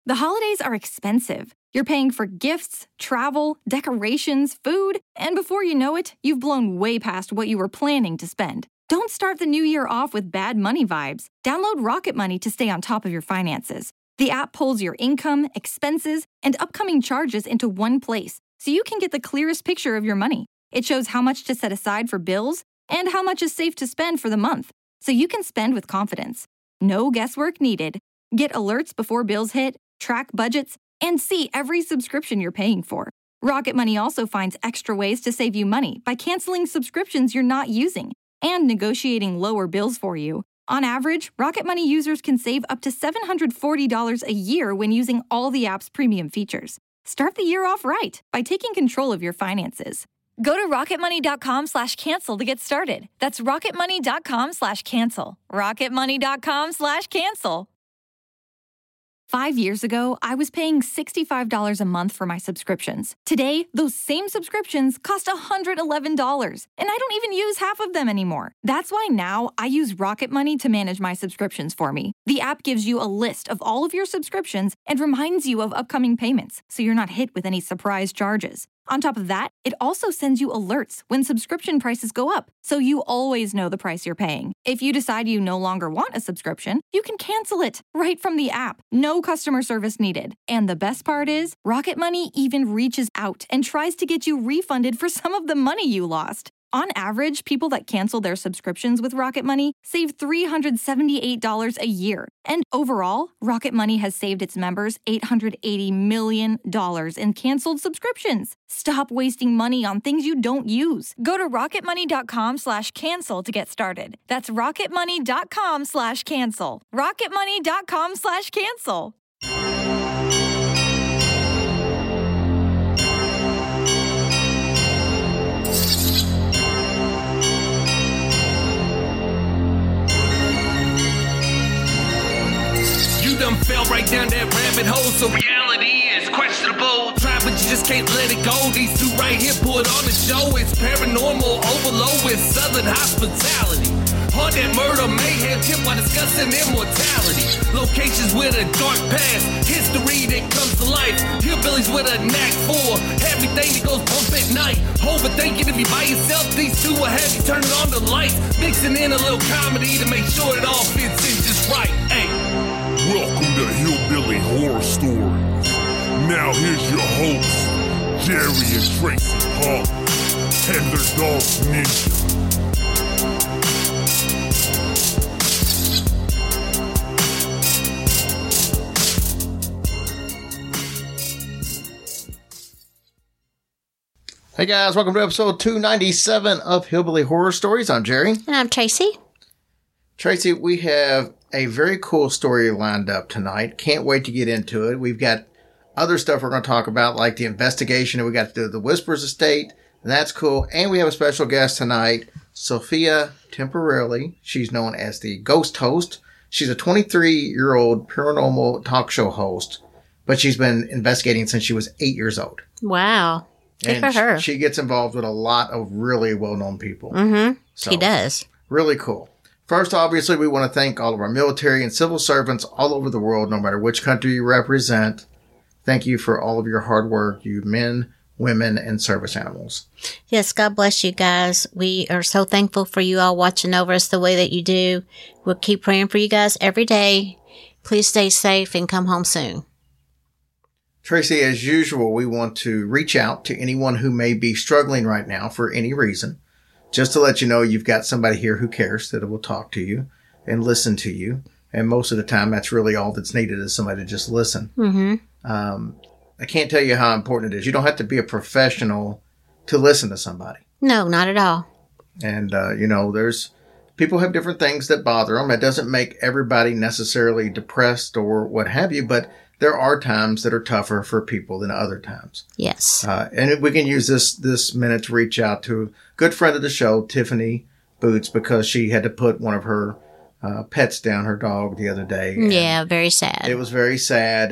The holidays are expensive. You're paying for gifts, travel, decorations, food, and before you know it, you've blown way past what you were planning to spend. Don't start the new year off with bad money vibes. Download Rocket Money to stay on top of your finances. The app pulls your income, expenses, and upcoming charges into one place, so you can get the clearest picture of your money. It shows how much to set aside for bills and how much is safe to spend for the month, so you can spend with confidence. No guesswork needed. Get alerts before bills hit, track budgets, and see every subscription you're paying for. Rocket Money also finds extra ways to save you money by canceling subscriptions you're not using and negotiating lower bills for you. On average, Rocket Money users can save up to $740 a year when using all the app's premium features. Start the year off right by taking control of your finances. Go to rocketmoney.com/cancel to get started. That's rocketmoney.com/cancel. rocketmoney.com/cancel. 5 years ago, I was paying $65 a month for my subscriptions. Today, those same subscriptions cost $111, and I don't even use half of them anymore. That's why now I use Rocket Money to manage my subscriptions for me. The app gives you a list of all of your subscriptions and reminds you of upcoming payments, so you're not hit with any surprise charges. On top of that, it also sends you alerts when subscription prices go up, so you always know the price you're paying. If you decide you no longer want a subscription, you can cancel it right from the app. No customer service needed. And the best part is, Rocket Money even reaches out and tries to get you refunded for some of the money you lost. On average, people that cancel their subscriptions with Rocket Money save $378 a year. And overall, Rocket Money has saved its members $880 million in canceled subscriptions. Stop wasting money on things you don't use. Go to rocketmoney.com/cancel to get started. That's rocketmoney.com/cancel. rocketmoney.com/cancel. Done fell right down that rabbit hole, so reality is questionable. Try, but you just can't let it go. These two right here put on the show. It's paranormal overload with southern hospitality. Haunted murder, mayhem, tip while discussing immortality. Locations with a dark past, history that comes to life. Hillbillies with a knack for everything that goes bump at night. Overthinking if you by yourself, these two will have you turning on the lights. Mixing in a little comedy to make sure it all fits in just right. Hey. Welcome to Hillbilly Horror Stories. Now here's your hosts, Jerry and Tracy Park, and their dog Ninja. Hey guys, welcome to episode 297 of Hillbilly Horror Stories. I'm Jerry. And I'm Tracy. Tracy, we have a very cool story lined up tonight. Can't wait to get into it. We've got other stuff we're going to talk about, like the investigation that we got to do the Whispers estate. That's cool. And we have a special guest tonight, Sophia Temporelli. She's known as the Ghost Host. She's a 23-year-old paranormal talk show host, but she's been investigating since she was 8 years old. Wow. Good for her. She gets involved with a lot of really well-known people. Mm-hmm. So, she does. Really cool. First, obviously, we want to thank all of our military and civil servants all over the world, no matter which country you represent. Thank you for all of your hard work, you men, women, and service animals. Yes, God bless you guys. We are so thankful for you all watching over us the way that you do. We'll keep praying for you guys every day. Please stay safe and come home soon. Tracy, as usual, we want to reach out to anyone who may be struggling right now for any reason. Just to let you know, you've got somebody here who cares, that will talk to you and listen to you. And most of the time, that's really all that's needed is somebody to just listen. Mm-hmm. I can't tell you how important it is. You don't have to be a professional to listen to somebody. No, not at all. And, there's people have different things that bother them. It doesn't make everybody necessarily depressed or what have you, but there are times that are tougher for people than other times. Yes. And we can use this minute to reach out to a good friend of the show, Tiffany Boots, because she had to put one of her pets down, her dog, the other day. Yeah, very sad. It was very sad.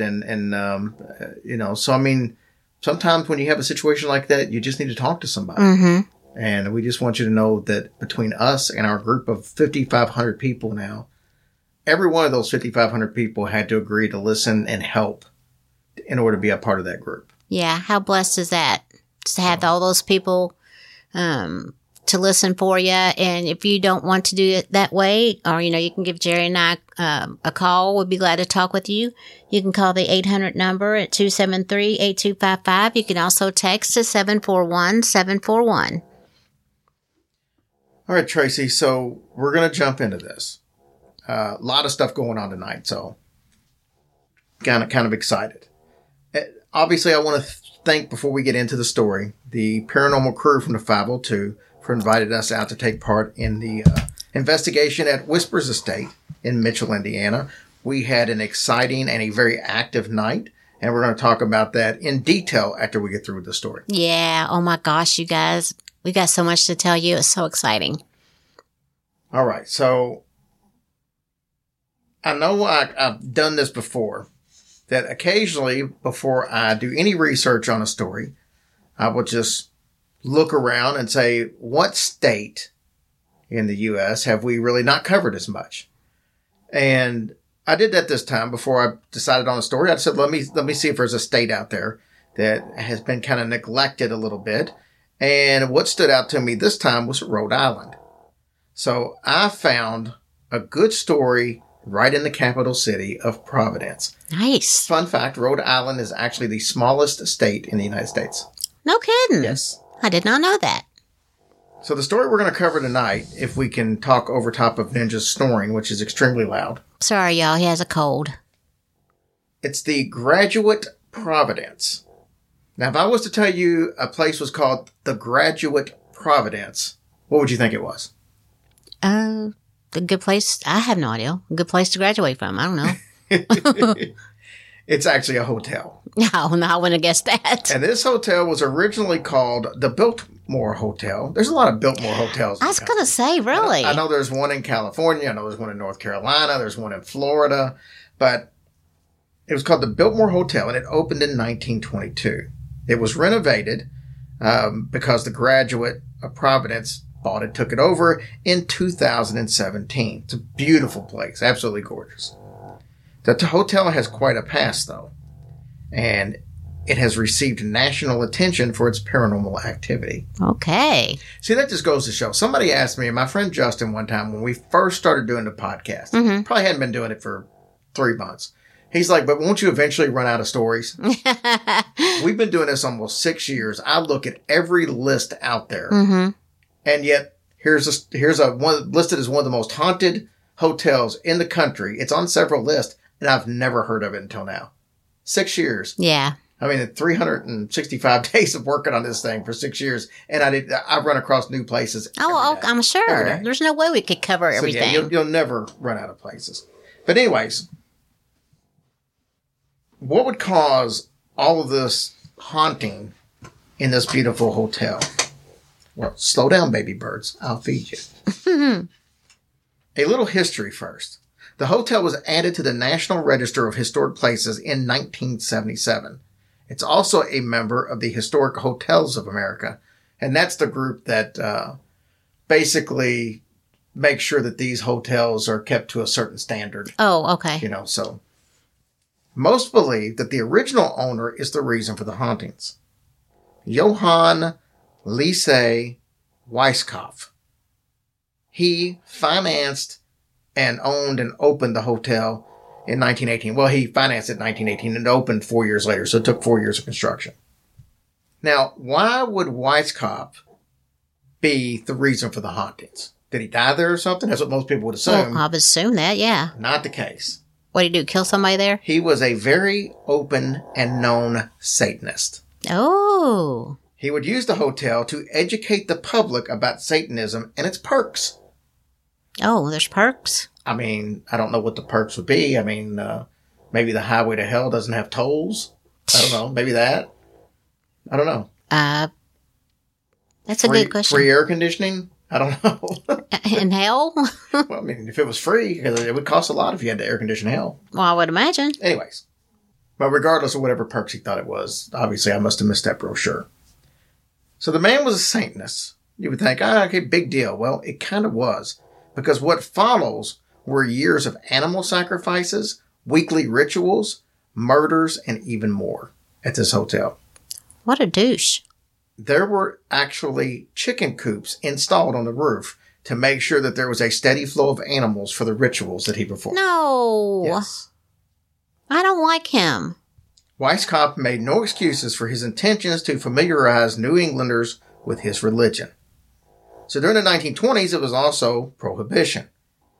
So, I mean, sometimes when you have a situation like that, you just need to talk to somebody. Mm-hmm. And we just want you to know that between us and our group of 5,500 people now, every one of those 5,500 people had to agree to listen and help in order to be a part of that group. Yeah, how blessed is that? Just to have all those people to listen for you. And if you don't want to do it that way, or, you can give Jerry and I a call. We'd be glad to talk with you. You can call the 800 number at 273-8255. You can also text to 741-741. All right, Tracy, so we're going to jump into this. A lot of stuff going on tonight, so kind of excited. Obviously, I want to thank, before we get into the story, the paranormal crew from the 502 for inviting us out to take part in the investigation at Whispers Estate in Mitchell, Indiana. We had an exciting and a very active night, and we're going to talk about that in detail after we get through with the story. Yeah. Oh my gosh, you guys. We got so much to tell you. It's so exciting. All right. So I know I've done this before, that occasionally before I do any research on a story, I will just look around and say, what state in the U.S. have we really not covered as much? And I did that this time before I decided on a story. I said, let me see if there's a state out there that has been kind of neglected a little bit. And what stood out to me this time was Rhode Island. So I found a good story right in the capital city of Providence. Nice. Fun fact, Rhode Island is actually the smallest state in the United States. No kidding. Yes. I did not know that. So the story we're going to cover tonight, if we can talk over top of Ninja's snoring, which is extremely loud. Sorry, y'all. He has a cold. It's the Graduate Providence. Now, if I was to tell you a place was called the Graduate Providence, what would you think it was? A good place. I have no idea. A good place to graduate from. I don't know. It's actually a hotel. No, I wouldn't have guessed that. And this hotel was originally called the Biltmore Hotel. There's a lot of Biltmore hotels. I was going to say, really? I know there's one in California. I know there's one in North Carolina. There's one in Florida. But it was called the Biltmore Hotel, and it opened in 1922. It was renovated because the Graduate of Providence bought it, took it over in 2017. It's a beautiful place. Absolutely gorgeous. The hotel has quite a past, though, and it has received national attention for its paranormal activity. Okay. See, that just goes to show. Somebody asked me, my friend Justin, one time when we first started doing the podcast, probably hadn't been doing it for 3 months. He's like, but won't you eventually run out of stories? We've been doing this almost 6 years. I look at every list out there, and yet here's a one listed as one of the most haunted hotels in the country. It's on several lists, and I've never heard of it until now. 6 years. Yeah. I mean, 365 days of working on this thing for 6 years, and I've run across new places. Oh, every day. I'm sure. There's no way we could cover everything. So yeah, you'll never run out of places. But anyways, what would cause all of this haunting in this beautiful hotel? Well, slow down, baby birds. I'll feed you. A little history first. The hotel was added to the National Register of Historic Places in 1977. It's also a member of the Historic Hotels of America, and that's the group that basically makes sure that these hotels are kept to a certain standard. Oh, okay. So most believe that the original owner is the reason for the hauntings. Johann Lise Weisskopf. He financed and owned and opened the hotel in 1918. Well, he financed it in 1918 and opened 4 years later, so it took 4 years of construction. Now, why would Weisskopf be the reason for the hauntings? Did he die there or something? That's what most people would assume. Well, I would assume that, yeah. Not the case. What did he do, kill somebody there? He was a very open and known Satanist. Oh. He would use the hotel to educate the public about Satanism and its perks. Oh, there's perks? I mean, I don't know what the perks would be. I mean, maybe the highway to hell doesn't have tolls. I don't know. Maybe that. I don't know. That's a good question. Free air conditioning? I don't know. In hell? Well, I mean, if it was free, because it would cost a lot if you had to air condition hell. Well, I would imagine. Anyways. But regardless of whatever perks he thought it was, obviously I must have missed that brochure. So the man was a Satanist. You would think, okay, big deal. Well, it kind of was. Because what follows were years of animal sacrifices, weekly rituals, murders, and even more at this hotel. What a douche. There were actually chicken coops installed on the roof to make sure that there was a steady flow of animals for the rituals that he performed. No. Yes. I don't like him. Weishaupt made no excuses for his intentions to familiarize New Englanders with his religion. So during the 1920s, it was also prohibition.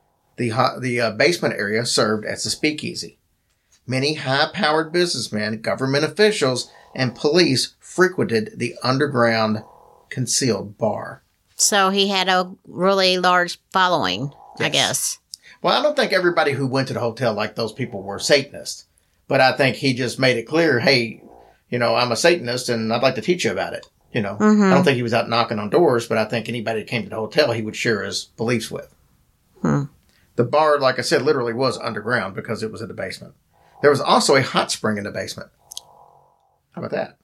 The basement area served as a speakeasy. Many high-powered businessmen, government officials, and police frequented the underground concealed bar. So he had a really large following, I Yes. guess. Well, I don't think everybody who went to the hotel like those people were Satanists. But I think he just made it clear, hey, I'm a Satanist and I'd like to teach you about it. I don't think he was out knocking on doors, but I think anybody that came to the hotel, he would share his beliefs with. The bar, like I said, literally was underground because it was in the basement. There was also a hot spring in the basement. How about that?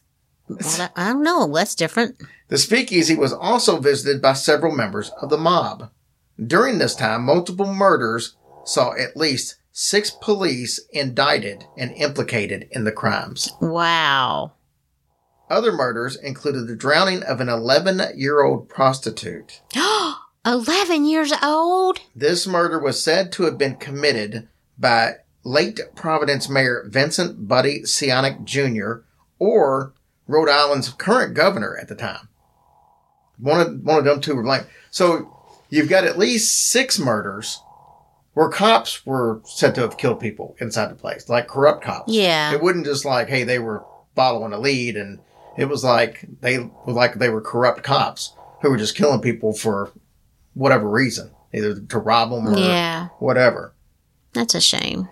I don't know. That's different. The speakeasy was also visited by several members of the mob. During this time, multiple murders saw at least 6 police indicted and implicated in the crimes. Wow. Other murders included the drowning of an 11-year-old prostitute. 11 years old? This murder was said to have been committed by late Providence Mayor Vincent Buddy Sionic Jr. or Rhode Island's current governor at the time. One of them two were blamed. So you've got at least 6 murders where cops were said to have killed people inside the place, like corrupt cops. Yeah. It wasn't just like, hey, they were following a lead, and it was like they were corrupt cops who were just killing people for whatever reason, either to rob them or whatever. That's a shame.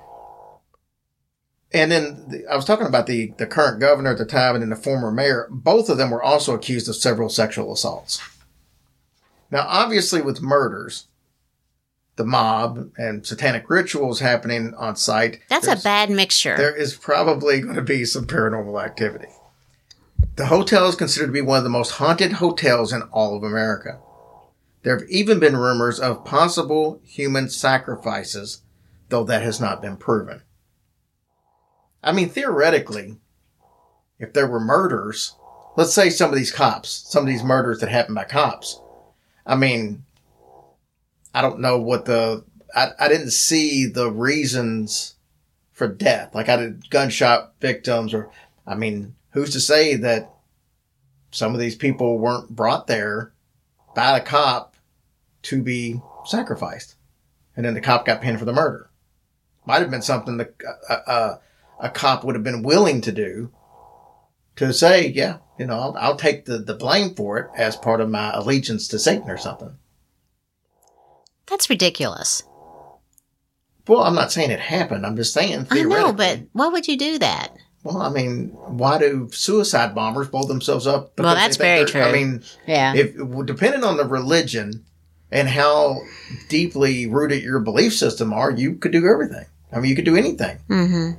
And then I was talking about the current governor at the time and then the former mayor. Both of them were also accused of several sexual assaults. Now, obviously with murders, the mob and satanic rituals happening on site. That's a bad mixture. There is probably going to be some paranormal activity. The hotel is considered to be one of the most haunted hotels in all of America. There have even been rumors of possible human sacrifices, though that has not been proven. I mean, theoretically, if there were murders, let's say some of these murders that happened by cops. I mean, I don't know what I didn't see the reasons for death. Like I did gunshot victims who's to say that some of these people weren't brought there by a cop to be sacrificed. And then the cop got pinned for the murder. Might have been something that a cop would have been willing to do to say, yeah, I'll take the blame for it as part of my allegiance to Satan or something. That's ridiculous. Well, I'm not saying it happened. I'm just saying theoretically. I know, but why would you do that? Well, I mean, why do suicide bombers blow themselves up? Well, that's very true. I mean, yeah. Depending on the religion and how deeply rooted your belief system are, you could do everything. I mean, you could do anything. Mm-hmm.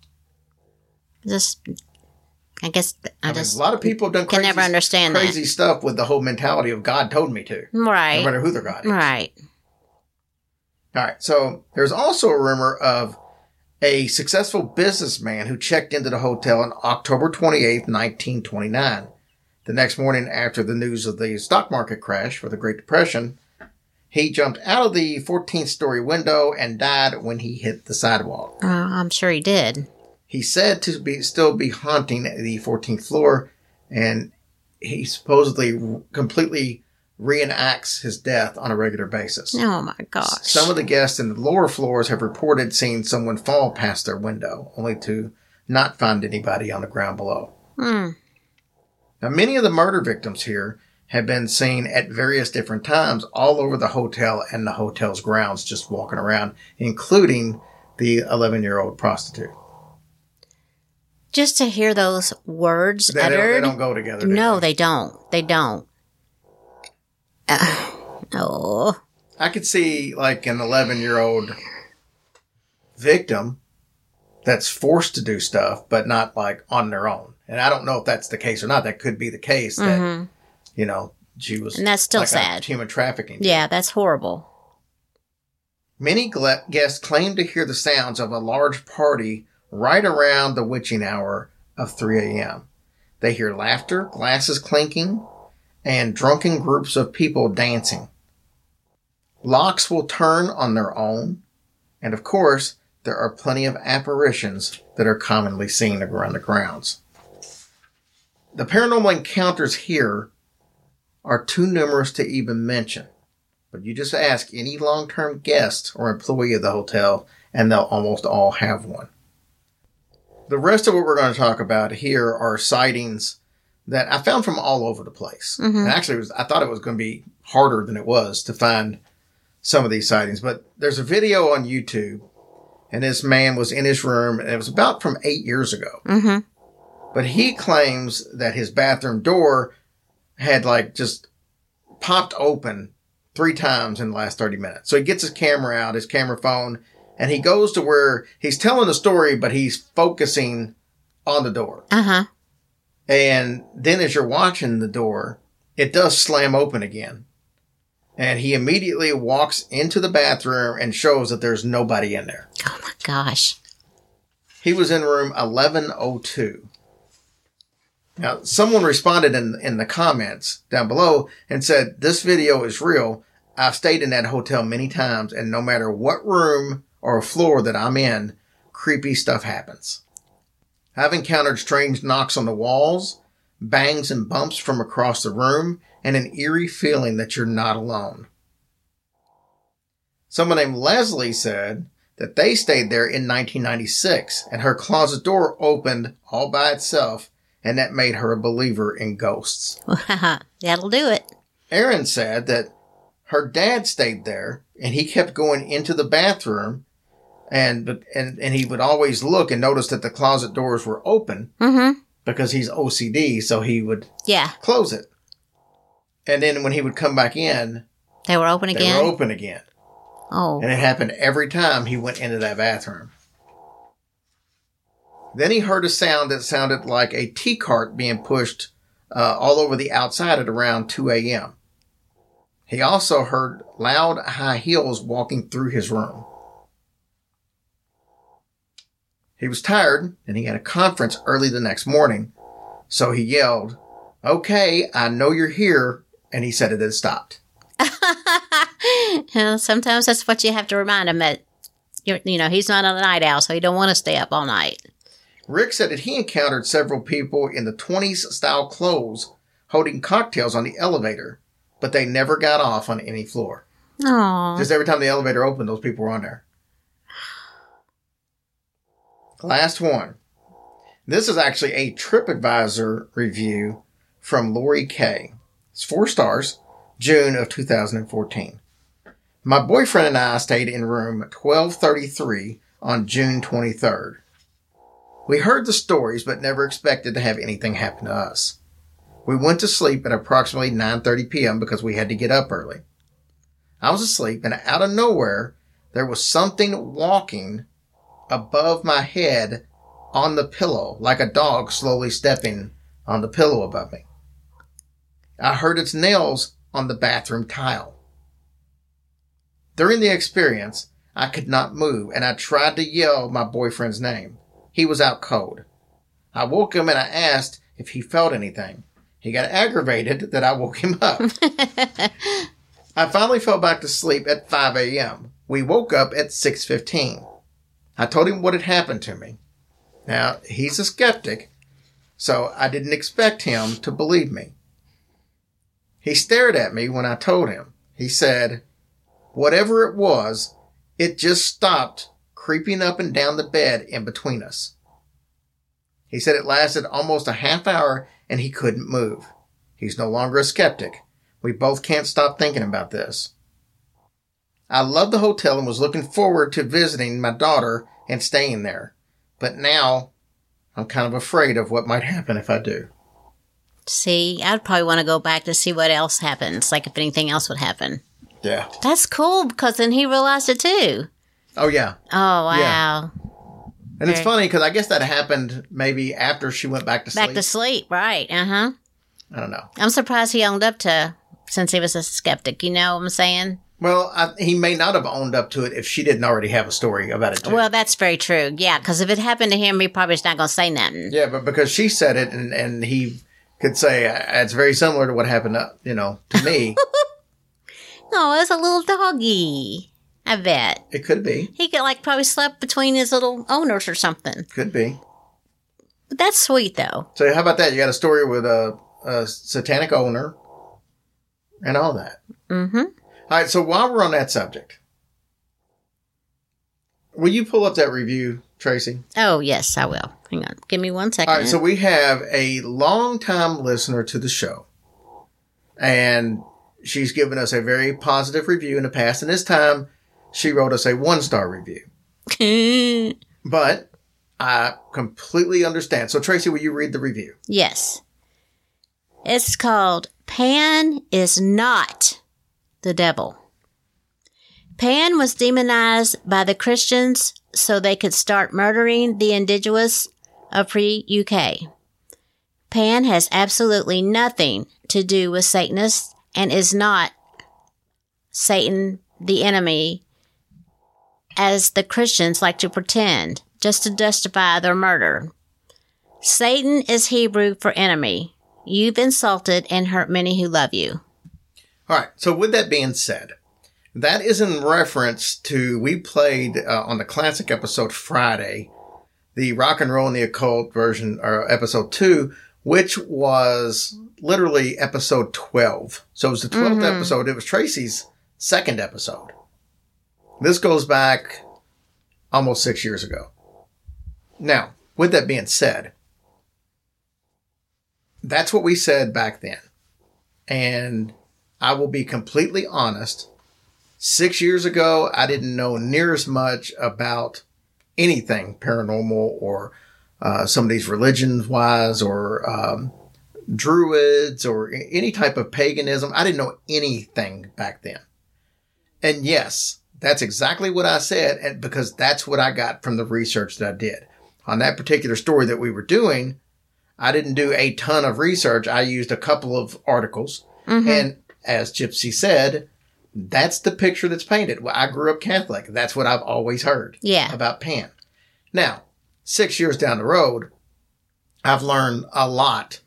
A lot of people have done can never understand crazy stuff with the whole mentality of God told me to. Right. No matter who their God is. Right. All right. So there's also a rumor of a successful businessman who checked into the hotel on October 28th, 1929. The next morning after the news of the stock market crash for the Great Depression, he jumped out of the 14th story window and died when he hit the sidewalk. I'm sure he did. He's said to still be haunting the 14th floor, and he supposedly completely reenacts his death on a regular basis. Oh my gosh. Some of the guests in the lower floors have reported seeing someone fall past their window, only to not find anybody on the ground below. Now, many of the murder victims here have been seen at various different times all over the hotel and the hotel's grounds, just walking around, including the 11-year-old prostitute. Just to hear those words uttered. They don't go together. No, they don't. They don't. Oh. I could see like an 11-year-old victim that's forced to do stuff, but not like on their own. And I don't know if that's the case or not. That could be the case that, she was. And that's still like sad. Human trafficking. Yeah, that's horrible. Many guests claim to hear the sounds of a large party right around the witching hour of 3 a.m. They hear laughter, glasses clinking, and drunken groups of people dancing. Locks will turn on their own, and of course, there are plenty of apparitions that are commonly seen around the grounds. The paranormal encounters here are too numerous to even mention, but you just ask any long-term guest or employee of the hotel, and they'll almost all have one. The rest of what we're going to talk about here are sightings that I found from all over the place. Mm-hmm. And actually, I thought it was going to be harder than it was to find some of these sightings. But there's a video on YouTube, and this man was in his room, and it was about from 8 years ago. Mm-hmm. But he claims that his bathroom door had just popped open 3 times in the last 30 minutes. So he gets his camera out, his camera phone, and he goes to where he's telling the story, but he's focusing on the door. Uh-huh. And then as you're watching the door, it does slam open again. And he immediately walks into the bathroom and shows that there's nobody in there. Oh my gosh. He was in room 1102. Now, someone responded in the comments down below and said, this video is real. I've stayed in that hotel many times, and no matter what room or floor that I'm in, creepy stuff happens. I've encountered strange knocks on the walls, bangs and bumps from across the room, and an eerie feeling that you're not alone. Someone named Leslie said that they stayed there in 1996, and her closet door opened all by itself, and that made her a believer in ghosts. That'll do it. Erin said that her dad stayed there, and he kept going into the bathroom, and he would always look and notice that the closet doors were open, mm-hmm. because he's OCD, so he would close it. And then when he would come back in, they were open again. Oh. And it happened every time he went into that bathroom. Then he heard a sound that sounded like a tea cart being pushed all over the outside at around 2 a.m. He also heard loud high heels walking through his room. He was tired, and he had a conference early the next morning, so he yelled, "Okay, I know you're here," and he said it had stopped. Sometimes that's what you have to remind him that, he's not a night owl, so he don't want to stay up all night. Rick said that he encountered several people in the 20s style clothes holding cocktails on the elevator, but they never got off on any floor. Aww. Just every time the elevator opened, those people were on there. Last one. This is actually a TripAdvisor review from Lori K. It's 4 stars, June of 2014. My boyfriend and I stayed in room 1233 on June 23rd. We heard the stories, but never expected to have anything happen to us. We went to sleep at approximately 9:30 p.m. because we had to get up early. I was asleep, and out of nowhere, there was something walking above my head on the pillow, like a dog slowly stepping on the pillow above me. I heard its nails on the bathroom tile. During the experience, I could not move, and I tried to yell my boyfriend's name. He was out cold. I woke him and I asked if he felt anything. He got aggravated that I woke him up. I finally fell back to sleep at 5 a.m. We woke up at 6:15. I told him what had happened to me. Now, he's a skeptic, so I didn't expect him to believe me. He stared at me when I told him. He said, whatever it was, it just stopped creeping up and down the bed in between us. He said it lasted almost a half hour and he couldn't move. He's no longer a skeptic. We both can't stop thinking about this. I loved the hotel and was looking forward to visiting my daughter and staying there. But now I'm kind of afraid of what might happen if I do. See, I'd probably want to go back to see what else happens, like if anything else would happen. Yeah. That's cool because then he realized it too. Oh, yeah. Oh, wow. Yeah. And it's funny because I guess that happened maybe after she went back to sleep. Back to sleep, right. Uh-huh. I don't know. I'm surprised he owned up to, since he was a skeptic, you know what I'm saying? Well, he may not have owned up to it if she didn't already have a story about it, too. Well, that's very true. Yeah, because if it happened to him, he probably is not going to say nothing. Yeah, but because she said it and he could say, it's very similar to what happened to me. No, it's a little doggy. I bet. It could be. He could probably slept between his little owners or something. Could be. But that's sweet, though. So how about that? You got a story with a satanic owner and all that. Mm-hmm. All right, so while we're on that subject, will you pull up that review, Tracy? Oh, yes, I will. Hang on. Give me 1 second. All right, so we have a long-time listener to the show, and she's given us a very positive review in the past, and this time she wrote us a 1-star review. But I completely understand. So, Tracy, will you read the review? Yes. It's called Pan is Not the Devil. Pan was demonized by the Christians so they could start murdering the indigenous of pre-UK. Pan has absolutely nothing to do with Satanists and is not Satan the enemy, as the Christians like to pretend, just to justify their murder. Satan is Hebrew for enemy. You've insulted and hurt many who love you. All right. So with that being said, that is in reference to, we played on the classic episode Friday, the Rock and Roll and the Occult version, or episode 2, which was literally episode 12. So it was the 12th episode. It was Tracy's second episode. This goes back almost 6 years ago. Now, with that being said, that's what we said back then. And I will be completely honest. 6 years ago, I didn't know near as much about anything paranormal or some of these religions-wise or druids or any type of paganism. I didn't know anything back then. And yes, that's exactly what I said, and because that's what I got from the research that I did. On that particular story that we were doing, I didn't do a ton of research. I used a couple of articles. And as Gypsy said, that's the picture that's painted. Well, I grew up Catholic. That's what I've always heard about Pan. Now, 6 years down the road, I've learned a lot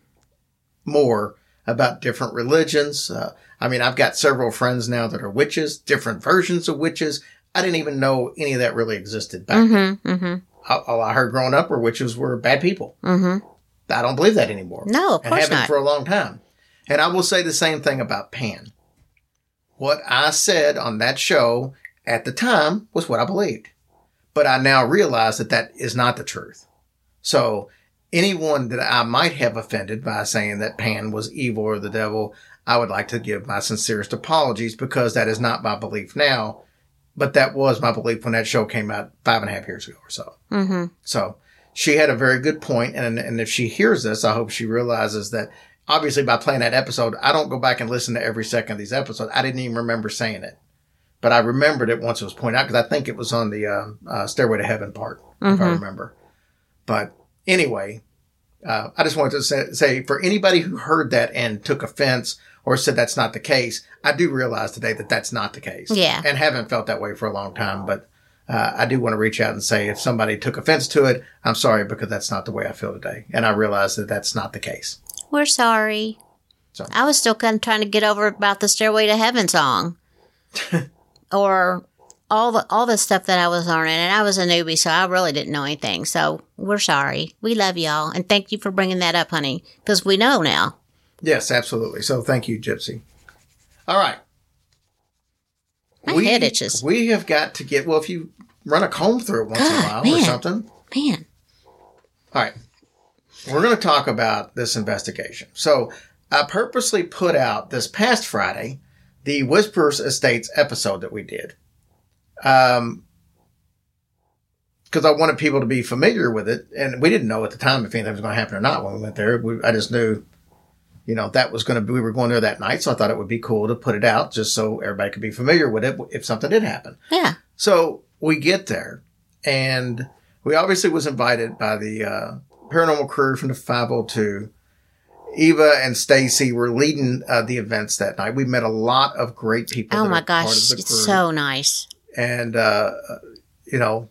more about different religions. I've got several friends now that are witches, different versions of witches. I didn't even know any of that really existed back then. All I heard growing up were witches were bad people. I don't believe that anymore. No, of course not. And haven't for a long time. And I will say the same thing about Pan. What I said on that show at the time was what I believed. But I now realize that that is not the truth. So anyone that I might have offended by saying that Pan was evil or the devil, I would like to give my sincerest apologies, because that is not my belief now. But that was my belief when that show came out 5.5 years ago or so. So she had a very good point. And if she hears this, I hope she realizes that obviously by playing that episode, I don't go back and listen to every second of these episodes. I didn't even remember saying it. But I remembered it once it was pointed out, because I think it was on the Stairway to Heaven part, if I remember. But anyway, I just wanted to say for anybody who heard that and took offense or said that's not the case, I do realize today that that's not the case. Yeah. And haven't felt that way for a long time. But I do want to reach out and say if somebody took offense to it, I'm sorry, because that's not the way I feel today. And I realize that that's not the case. We're sorry. So. I was still kind of trying to get over about the Stairway to Heaven song. Or all the stuff that I was learning. And I was a newbie, so I really didn't know anything. So we're sorry. We love y'all. And thank you for bringing that up, honey. Because we know now. Yes, absolutely. So thank you, Gypsy. All right. My head itches. We have got to get, well, if you run a comb through it once in a while or something. Man. All right. We're going to talk about this investigation. So I purposely put out this past Friday the Whispers Estates episode that we did. Because I wanted people to be familiar with it. And we didn't know at the time if anything was going to happen or not when we went there. I just knew, that was going to be, we were going there that night. So I thought it would be cool to put it out just so everybody could be familiar with it if something did happen. Yeah. So we get there, and we obviously was invited by the paranormal crew from the 502. Eva and Stacy were leading the events that night. We met a lot of great people. Oh that my are part gosh, of the it's crew. so nice. And, you know,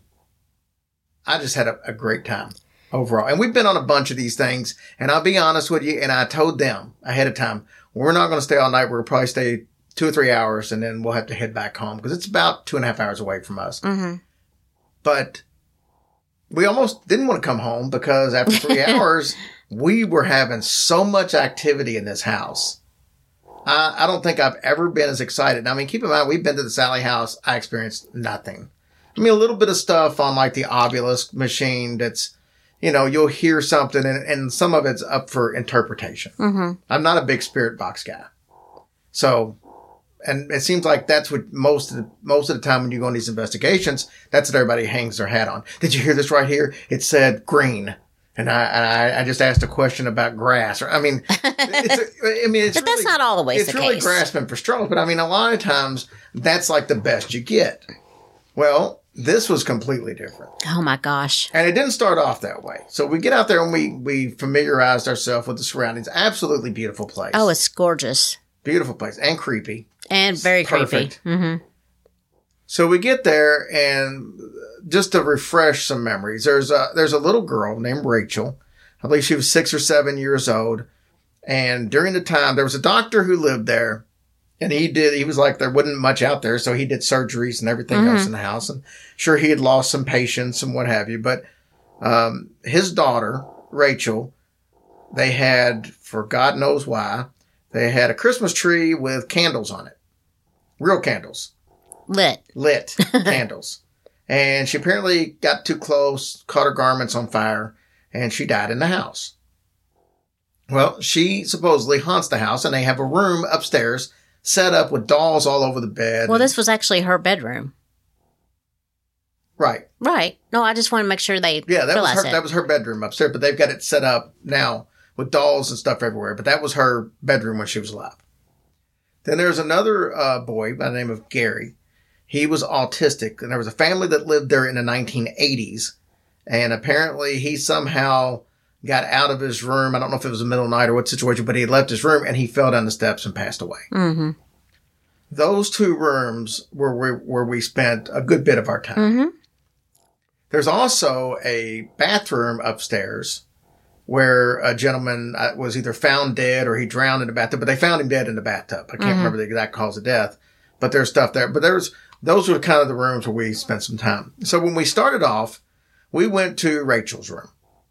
I just had a great time overall. And we've been on a bunch of these things. And I'll be honest with you, and I told them ahead of time, we're not going to stay all night. We're going to probably stay 2 or 3 hours, and then we'll have to head back home because it's about 2.5 hours away from us. Mm-hmm. But we almost didn't want to come home because after 3 hours, we were having so much activity in this house. I don't think I've ever been as excited. I mean, keep in mind, we've been to the Sally house. I experienced nothing. I mean, a little bit of stuff on like the Obelisk machine that's, you know, you'll hear something and some of it's up for interpretation. Mm-hmm. I'm not a big spirit box guy. So, and it seems like that's what most of the time when you go on these investigations, that's what everybody hangs their hat on. Did you hear this right here? It said green. And I just asked a question about grass. Or, I mean, it's But really, that's not always it's the really case. grasping for straws. But I mean, a lot of times that's like the best you get. Well, this was completely different. Oh my gosh. And it didn't start off that way. So we get out there and we familiarized ourselves with the surroundings. Absolutely beautiful place. Oh, it's gorgeous. Beautiful place. And creepy. And very Perfect. creepy. Mm-hmm. So we get there, and just to refresh some memories, there's a little girl named Rachel. I believe she was 6 or 7 years old. And during the time, there was a doctor who lived there, and he was like, there wasn't much out there, so he did surgeries and everything else in the house. And sure, he had lost some patients and what have you. But his daughter, Rachel, they had, for God knows why, they had a Christmas tree with candles on it. Real candles. Lit candles. And she apparently got too close, caught her garments on fire, and she died in the house. Well, she supposedly haunts the house, and they have a room upstairs set up with dolls all over the bed. Well, this was actually her bedroom. Right. Right. No, I just want to make sure they realize it. That was her bedroom upstairs, but they've got it set up now with dolls and stuff everywhere. But that was her bedroom when she was alive. Then there's another boy by the name of Gary. He was autistic, and there was a family that lived there in the 1980s. And apparently he somehow got out of his room. I don't know if it was the middle of the night or what situation, but he left his room and he fell down the steps and passed away. Mm-hmm. Those 2 rooms were where we spent a good bit of our time. Mm-hmm. There's also a bathroom upstairs where a gentleman was either found dead or he drowned in the bathtub, but they found him dead in the bathtub. I can't remember the exact cause of death, but there's stuff there. But those were kind of the rooms where we spent some time. So when we started off, we went to Rachel's room.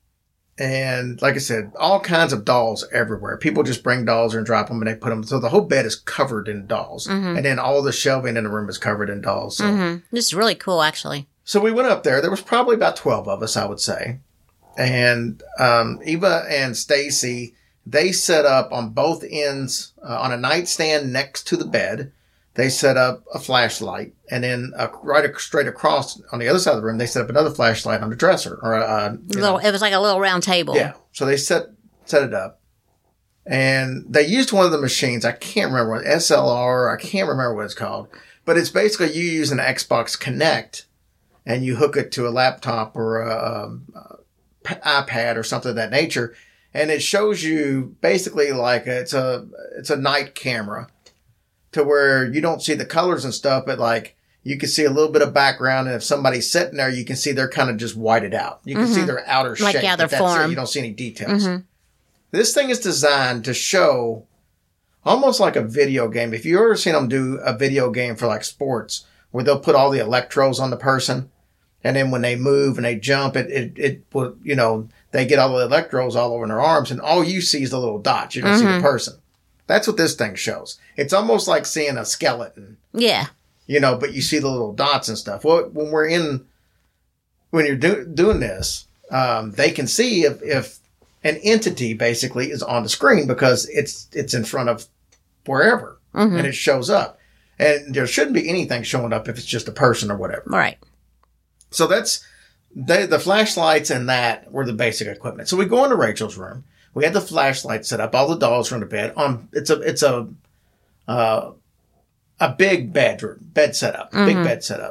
And like I said, all kinds of dolls everywhere. People just bring dolls and drop them and they put them. So the whole bed is covered in dolls. Mm-hmm. And then all the shelving in the room is covered in dolls. So. This is really cool, actually. So we went up there. There was probably about 12 of us, I would say. And Eva and Stacy, they set up on both ends on a nightstand next to the bed. They set up a flashlight, and then straight across on the other side of the room, they set up another flashlight on the dresser. Or it was like a little round table. Yeah. So they set it up, and they used one of the machines. I can't remember what SLR. I can't remember what it's called, but it's basically you use an Xbox Connect, and you hook it to a laptop or a iPad or something of that nature, and it shows you basically like it's a night camera. To where you don't see the colors and stuff, but like you can see a little bit of background, and if somebody's sitting there, you can see they're kind of just whited out. You can see their outer shape. Like, yeah, their form. You don't see any details. This thing is designed to show almost like a video game. If you've ever seen them do a video game for like sports, where they'll put all the electrodes on the person, and then when they move and they jump, it will, you know, they get all the electrodes all over their arms, and all you see is the little dots. You don't see the person. That's what this thing shows. It's almost like seeing a skeleton. Yeah. You know, but you see the little dots and stuff. Well, when you're doing this, they can see if an entity basically is on the screen because it's in front of wherever and it shows up. And there shouldn't be anything showing up if it's just a person or whatever. Right. So that's the flashlights and that were the basic equipment. So we go into Rachel's room. We had the flashlight set up. All the dolls are on the bed. It's a big bed setup. Big bed setup.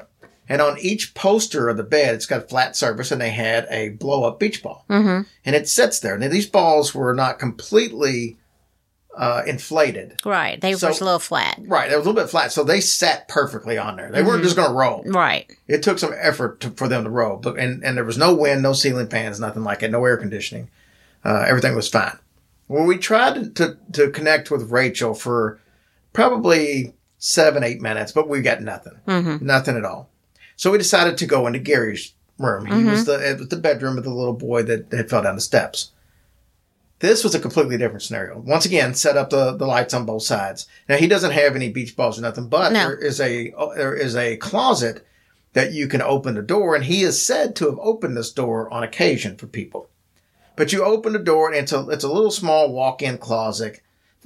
And on each poster of the bed, it's got a flat surface, and they had a blow-up beach ball. Mm-hmm. And it sits there. Now, these balls were not completely inflated. Right. They were just a little flat. Right. They were a little bit flat. So they sat perfectly on there. They weren't just going to roll. Right. It took some effort for them to roll. But, and there was no wind, no ceiling fans, nothing like it, no air conditioning. Everything was fine. Well, we tried to connect with Rachel for probably 7-8 minutes, but we got nothing. Mm-hmm. Nothing at all. So we decided to go into Gary's room. It was the bedroom of the little boy that had fell down the steps. This was a completely different scenario. Once again, set up the lights on both sides. Now, he doesn't have any beach balls or nothing, but there is a closet that you can open the door, and he is said to have opened this door on occasion for people. But you open the door, and it's a little small walk-in closet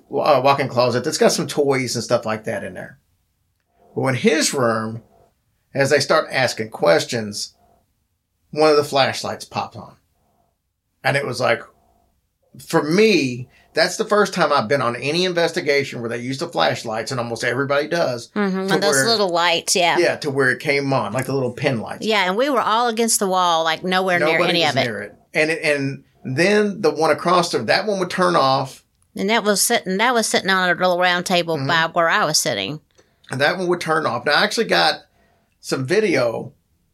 that's got some toys and stuff like that in there. Well, in his room, as they start asking questions, one of the flashlights popped on. And it was like, for me, that's the first time I've been on any investigation where they use the flashlights, and almost everybody does. Mm-hmm. And those little lights, yeah. Yeah, to where it came on, like the little pin lights. Yeah, and we were all against the wall, like nowhere near any of it. Near it. And then the one across there, that one would turn off. And that was sitting on a little round table by where I was sitting. And that one would turn off. Now, I actually got some video.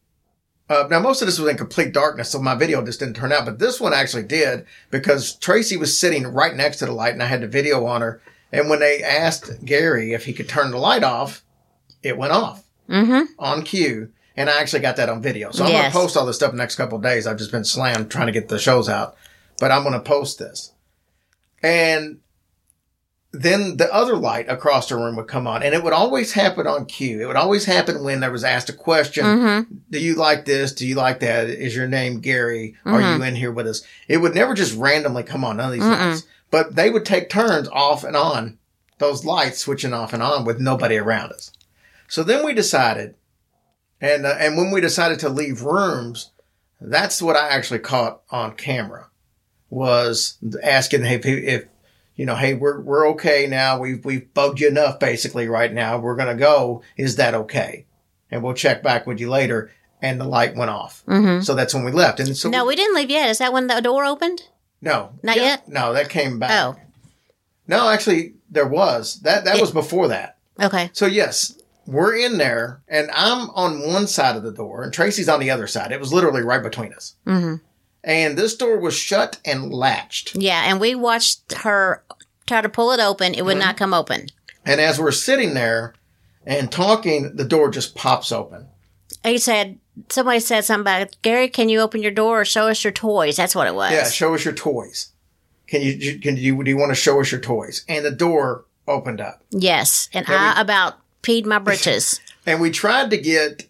Now, most of this was in complete darkness, so my video just didn't turn out. But this one actually did, because Tracy was sitting right next to the light, and I had the video on her. And when they asked Gary if he could turn the light off, it went off on cue. And I actually got that on video. So I'm going to post all this stuff in the next couple of days. I've just been slammed trying to get the shows out. But I'm going to post this. And then the other light across the room would come on. And it would always happen on cue. It would always happen when there was asked a question. Do you like this? Do you like that? Is your name Gary? Are you in here with us? It would never just randomly come on. None of these lights. But they would take turns off and on. Those lights switching off and on with nobody around us. So then we decided, and when we decided to leave rooms, that's what I actually caught on camera, was asking, hey, if you know, hey, we're okay now. We've bugged you enough basically right now. We're going to go. Is that okay? And we'll check back with you later. And the light went off. So that's when we left. And so no, we didn't leave yet. Is that when the door opened? No. Not yet? No, that came back. Oh. No, actually, there was. That was before that. Okay. So, yes, we're in there, and I'm on one side of the door, and Tracy's on the other side. It was literally right between us. And this door was shut and latched. Yeah, and we watched her try to pull it open. It would not come open. And as we're sitting there and talking, the door just pops open. Somebody said something about, Gary, can you open your door or show us your toys? That's what it was. Yeah, show us your toys. Do you want to show us your toys? And the door opened up. Yes, and I about peed my britches. And we tried to get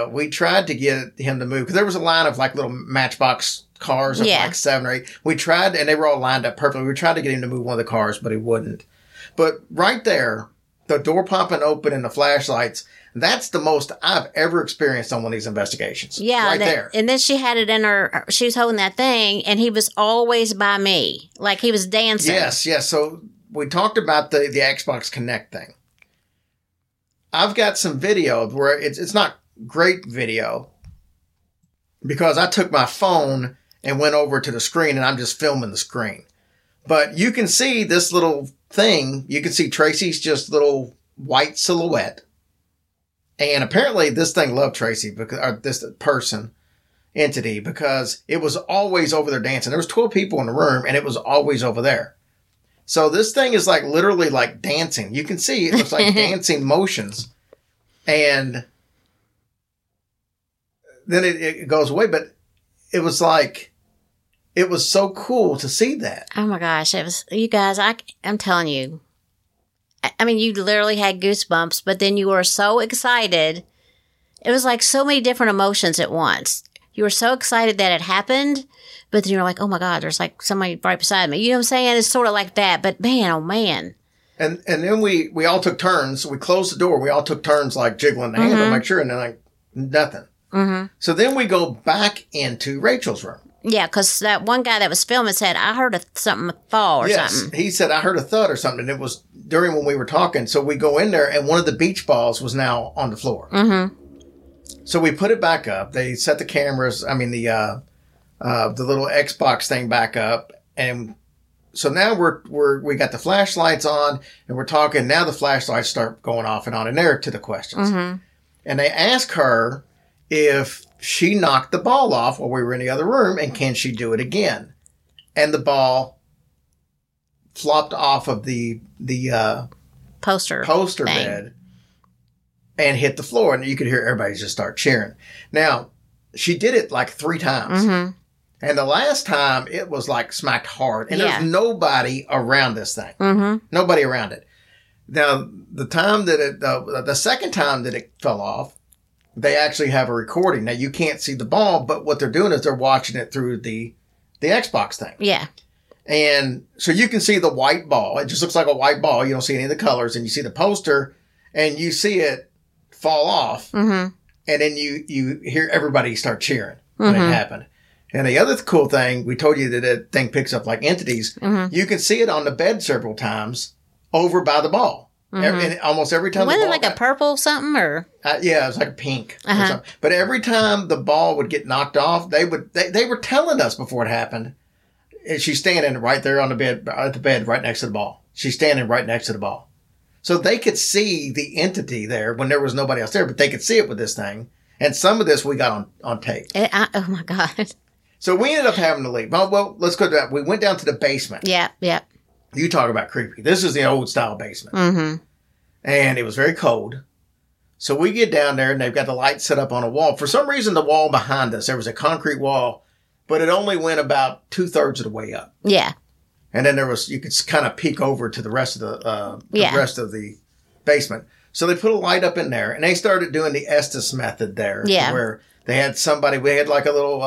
him to move, because there was a line of like little Matchbox cars of like 7 or 8. We tried, and they were all lined up perfectly. We tried to get him to move one of the cars, but he wouldn't. But right there, the door popping open and the flashlights, that's the most I've ever experienced on one of these investigations. Yeah. Right there. And then she had it in her, she was holding that thing, and he was always by me. Like he was dancing. Yes. So we talked about the Xbox Connect thing. I've got some video where it's not great video, because I took my phone and went over to the screen, and I'm just filming the screen. But you can see this little thing. You can see Tracy's just little white silhouette. And apparently this thing loved Tracy, or this entity, because it was always over there dancing. There was 12 people in the room, and it was always over there. So this thing is like literally like dancing. You can see it looks like dancing motions. And then it goes away. But it was like, it was so cool to see that. Oh my gosh. It was, you guys, I'm telling you. I mean, you literally had goosebumps, but then you were so excited. It was like so many different emotions at once. You were so excited that it happened, but then you're like, oh my God, there's like somebody right beside me. You know what I'm saying? It's sort of like that, but man, oh man. And then we all took turns. We closed the door. We all took turns like jiggling the handle to make sure, and then like nothing. So then we go back into Rachel's room. Yeah, because that one guy that was filming said, I heard something fall or something. He said, I heard a thud or something. And it was during when we were talking. So we go in there, and one of the beach balls was now on the floor. So we put it back up. They set the cameras, the little Xbox thing back up. And so now we got the flashlights on and we're talking. Now the flashlights start going off and on, and they're to the questions. Mm-hmm. And they ask her if she knocked the ball off while we were in the other room, and can she do it again? And the ball flopped off of the poster bed and hit the floor, and you could hear everybody just start cheering. Now, she did it like 3 times. Mm-hmm. And the last time, it was like smacked hard. And there's nobody around this thing. Mm-hmm. Nobody around it. Now, the time that the second time that it fell off, they actually have a recording. Now, you can't see the ball, but what they're doing is they're watching it through the Xbox thing. Yeah. And so you can see the white ball. It just looks like a white ball. You don't see any of the colors. And you see the poster, and you see it fall off. Mm-hmm. And then you hear everybody start cheering when it happened. And the other cool thing, we told you that that thing picks up like entities. Mm-hmm. You can see it on the bed several times over by the ball. Mm-hmm. And almost every time wasn't it like a purple something or? Yeah, it was like a pink or something. But every time the ball would get knocked off, they were telling us before it happened. She's standing right there on the bed, at the bed right next to the ball. She's standing right next to the ball. So they could see the entity there when there was nobody else there, but they could see it with this thing. And some of this we got on tape. Oh my God. So we ended up having to leave. Well, let's go to that. We went down to the basement. Yeah. You talk about creepy. This is the old style basement. Mm-hmm. And it was very cold. So we get down there and they've got the light set up on a wall. For some reason, the wall behind us, there was a concrete wall, but it only went about 2/3 of the way up. Yeah. And then you could kind of peek over to the rest of the basement. So they put a light up in there and they started doing the Estes method there. Yeah. Where they had we had like a little,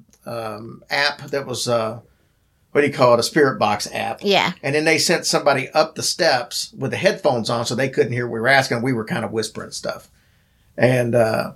app that was, what do you call it? A spirit box app. Yeah. And then they sent somebody up the steps with the headphones on so they couldn't hear what we were asking. We were kind of whispering stuff. And,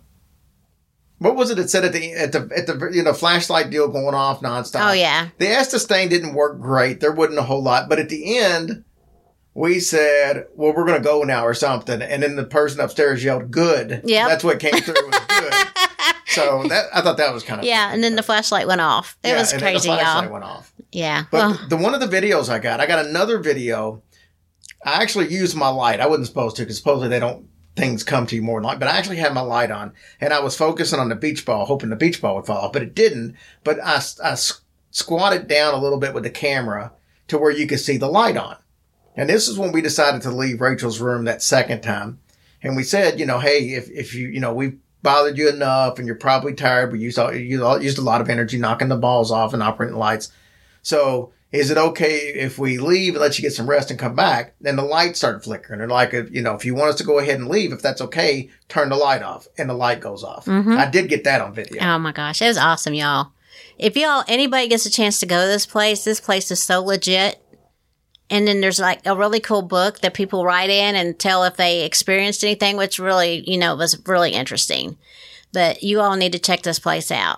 what was it said at the flashlight deal going off nonstop? Oh, yeah. The Estes thing didn't work great. There wasn't a whole lot. But at the end, we said, well, we're going to go now or something. And then the person upstairs yelled, good. Yeah. That's what came through was good. So I thought that was kind of yeah. And then the flashlight went off. It was crazy, y'all. The flashlight y'all. went off. Yeah. But one of the videos I got another video. I actually used my light. I wasn't supposed to because supposedly things come to you more than light. But I actually had my light on and I was focusing on the beach ball, hoping the beach ball would fall off. But it didn't. But I squatted down a little bit with the camera to where you could see the light on. And this is when we decided to leave Rachel's room that second time. And we said, hey, if we've bothered you enough and you're probably tired, but you used a lot of energy knocking the balls off and operating lights. So is it okay if we leave and let you get some rest and come back? Then the lights started flickering. They're like, if you want us to go ahead and leave, if that's okay, turn the light off. And the light goes off. Mm-hmm. I did get that on video. Oh my gosh. It was awesome, y'all. If anybody gets a chance to go to this place is so legit. And then there's like a really cool book that people write in and tell if they experienced anything, which really, was really interesting. But you all need to check this place out.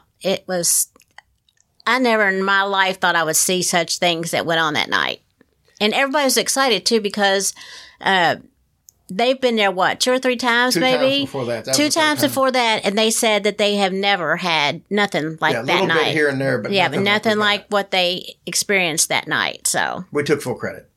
I never in my life thought I would see such things that went on that night. And everybody was excited too because they've been there, 2 or 3 times, maybe? 2 times before that. 2 times before that. And they said that they have never had nothing like that night. A little bit here and there, but nothing like what they experienced that night. So we took full credit.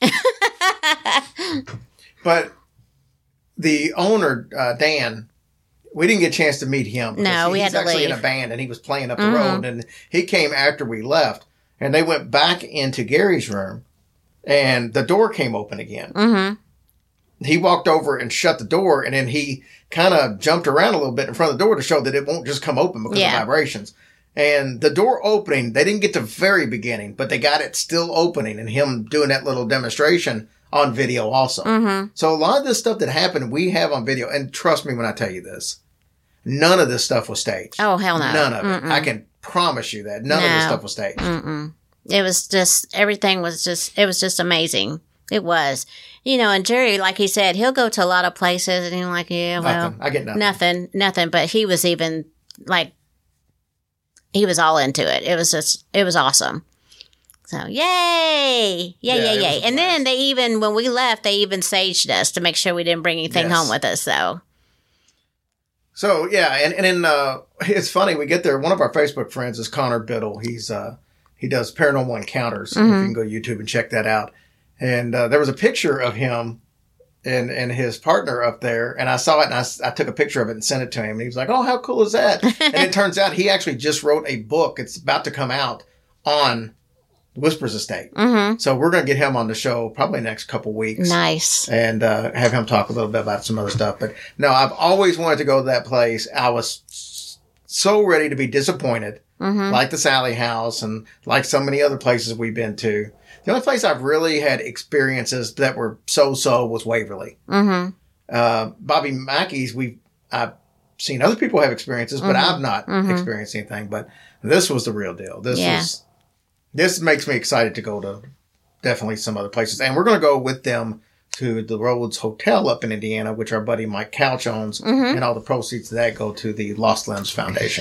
But the owner, Dan, we didn't get a chance to meet him. No, we had to leave. He's actually in a band and he was playing up the road and he came after we left and they went back into Gary's room and the door came open again. Mm-hmm. He walked over and shut the door and then he kind of jumped around a little bit in front of the door to show that it won't just come open because of vibrations. And the door opening, they didn't get to the very beginning, but they got it still opening and him doing that little demonstration on video also. Mm-hmm. So a lot of this stuff that happened, we have on video. And trust me when I tell you this, none of this stuff was staged. Oh, hell no. None of it. I can promise you that. None of this stuff was staged. It was just, everything was just amazing. It was. And Jerry, like he said, he'll go to a lot of places and he's like, yeah, well. Nothing. I get nothing. Nothing. But he was even like, he was all into it. It was awesome. So, yay! Yay. And then when we left, they even saged us to make sure we didn't bring anything home with us, So yeah, and then it's funny. We get there. One of our Facebook friends is Connor Biddle. He does Paranormal Encounters. If you can go to YouTube and check that out. And there was a picture of him and his partner up there, and I saw it, and I took a picture of it and sent it to him. And he was like, "Oh, how cool is that?" And it turns out he actually just wrote a book. It's about to come out on the Whispers Estate. So we're going to get him on the show probably next couple weeks. Nice. And have him talk a little bit about some other stuff. But no, I've always wanted to go to that place. I was so ready to be disappointed, like the Sally House and like so many other places we've been to. The only place I've really had experiences that were so-so was Waverly. Bobby Mackey's, I've seen other people have experiences, but I've not experienced anything. But this was the real deal. This makes me excited to go to definitely some other places. And we're going to go with them to the Rhodes Hotel up in Indiana, which our buddy Mike Couch owns. And all the proceeds of that go to the Lost Limbs Foundation.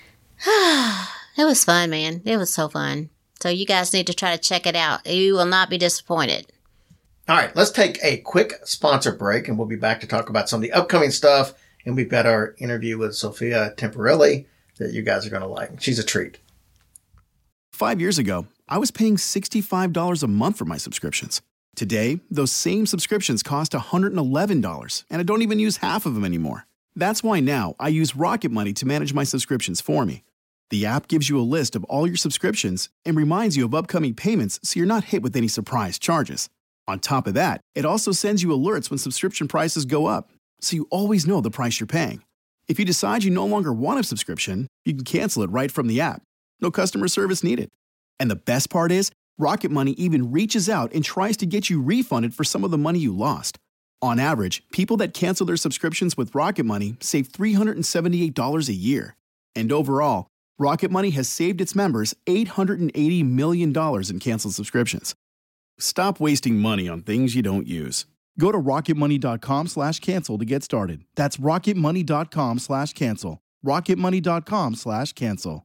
It was fun, man. It was so fun. So you guys need to try to check it out. You will not be disappointed. All right, let's take a quick sponsor break, and we'll be back to talk about some of the upcoming stuff. And we've got our interview with Sophia Temporelli that you guys are going to like. She's a treat. 5 years ago, I was paying $65 a month for my subscriptions. Today, those same subscriptions cost $111, and I don't even use half of them anymore. That's why now I use Rocket Money to manage my subscriptions for me. The app gives you a list of all your subscriptions and reminds you of upcoming payments so you're not hit with any surprise charges. On top of that, it also sends you alerts when subscription prices go up, so you always know the price you're paying. If you decide you no longer want a subscription, you can cancel it right from the app. No customer service needed. And the best part is, Rocket Money even reaches out and tries to get you refunded for some of the money you lost. On average, people that cancel their subscriptions with Rocket Money save $378 a year. And overall, Rocket Money has saved its members $880 million in canceled subscriptions. Stop wasting money on things you don't use. Go to rocketmoney.com/cancel to get started. That's rocketmoney.com/cancel. rocketmoney.com/cancel.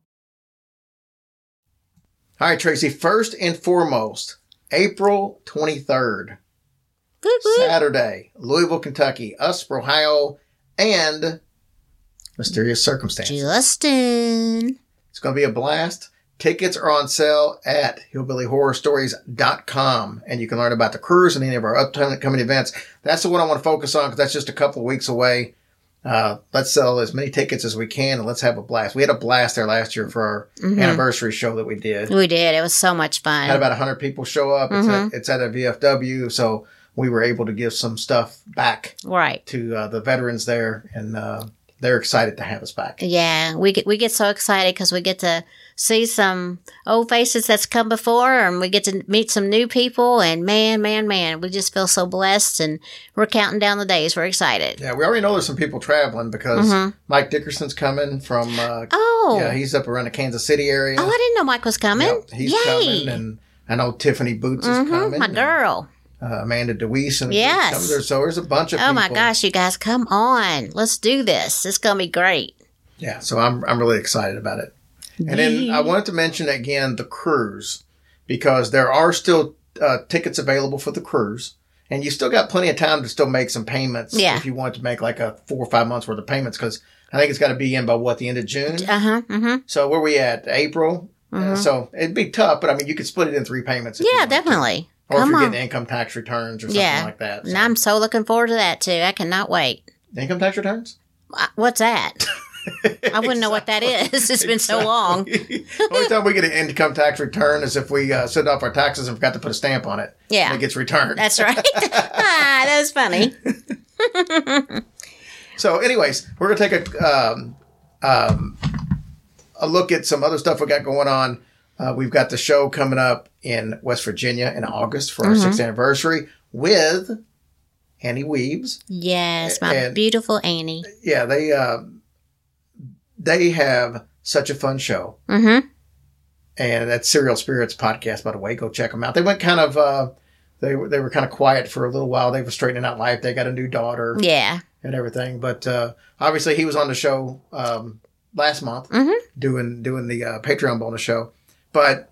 All right, Tracy, first and foremost, April 23rd, Saturday, Louisville, Kentucky, Usper, Ohio, and Mysterious Circumstances. Justin. It's going to be a blast. Tickets are on sale at hillbillyhorrorstories.com, and you can learn about the cruise and any of our upcoming events. That's the one I want to focus on because that's just a couple of weeks away. Let's sell as many tickets as we can, and let's have a blast. We had a blast there last year for our anniversary show that we did. We did. It was so much fun. Had about 100 people show up. It's at a VFW, so we were able to give some stuff back to the veterans there, and they're excited to have us back. Yeah, we get so excited because we get to see some old faces that's come before, and we get to meet some new people, and man, we just feel so blessed, and we're counting down the days. We're excited. Yeah, we already know there's some people traveling because Mike Dickerson's coming from, he's up around the Kansas City area. Oh, I didn't know Mike was coming. Yep, he's coming, and I know Tiffany Boots is coming. My girl. Amanda DeWeese. And yes. So there's a bunch of people. Oh my gosh, you guys, come on. Let's do this. It's going to be great. Yeah, so I'm really excited about it. And then I wanted to mention again the cruise because there are still tickets available for the cruise. And you still got plenty of time to still make some payments if you want to make like a 4 or 5 months worth of payments because I think it's got to be in by the end of June? So where we at? April? So it'd be tough, but I mean, you could split it in 3 payments. Yeah, definitely. Or if you're getting income tax returns or something like that. So. And I'm so looking forward to that, too. I cannot wait. Income tax returns? What's that? I wouldn't know what that is. It's been so long. The only time we get an income tax return is if we send off our taxes and forgot to put a stamp on it. Yeah. And it gets returned. That's right. That was funny. So anyways, we're going to take a look at some other stuff we got going on. We've got the show coming up in West Virginia in August for our 6th anniversary with Annie Weaves. Yes, my beautiful Annie. Yeah, they have such a fun show. Mm-hmm. And that's Serial Spirits podcast, by the way. Go check them out. They went kind of, they were kind of quiet for a little while. They were straightening out life. They got a new daughter. Yeah. And everything. But obviously he was on the show last month doing the Patreon bonus show. But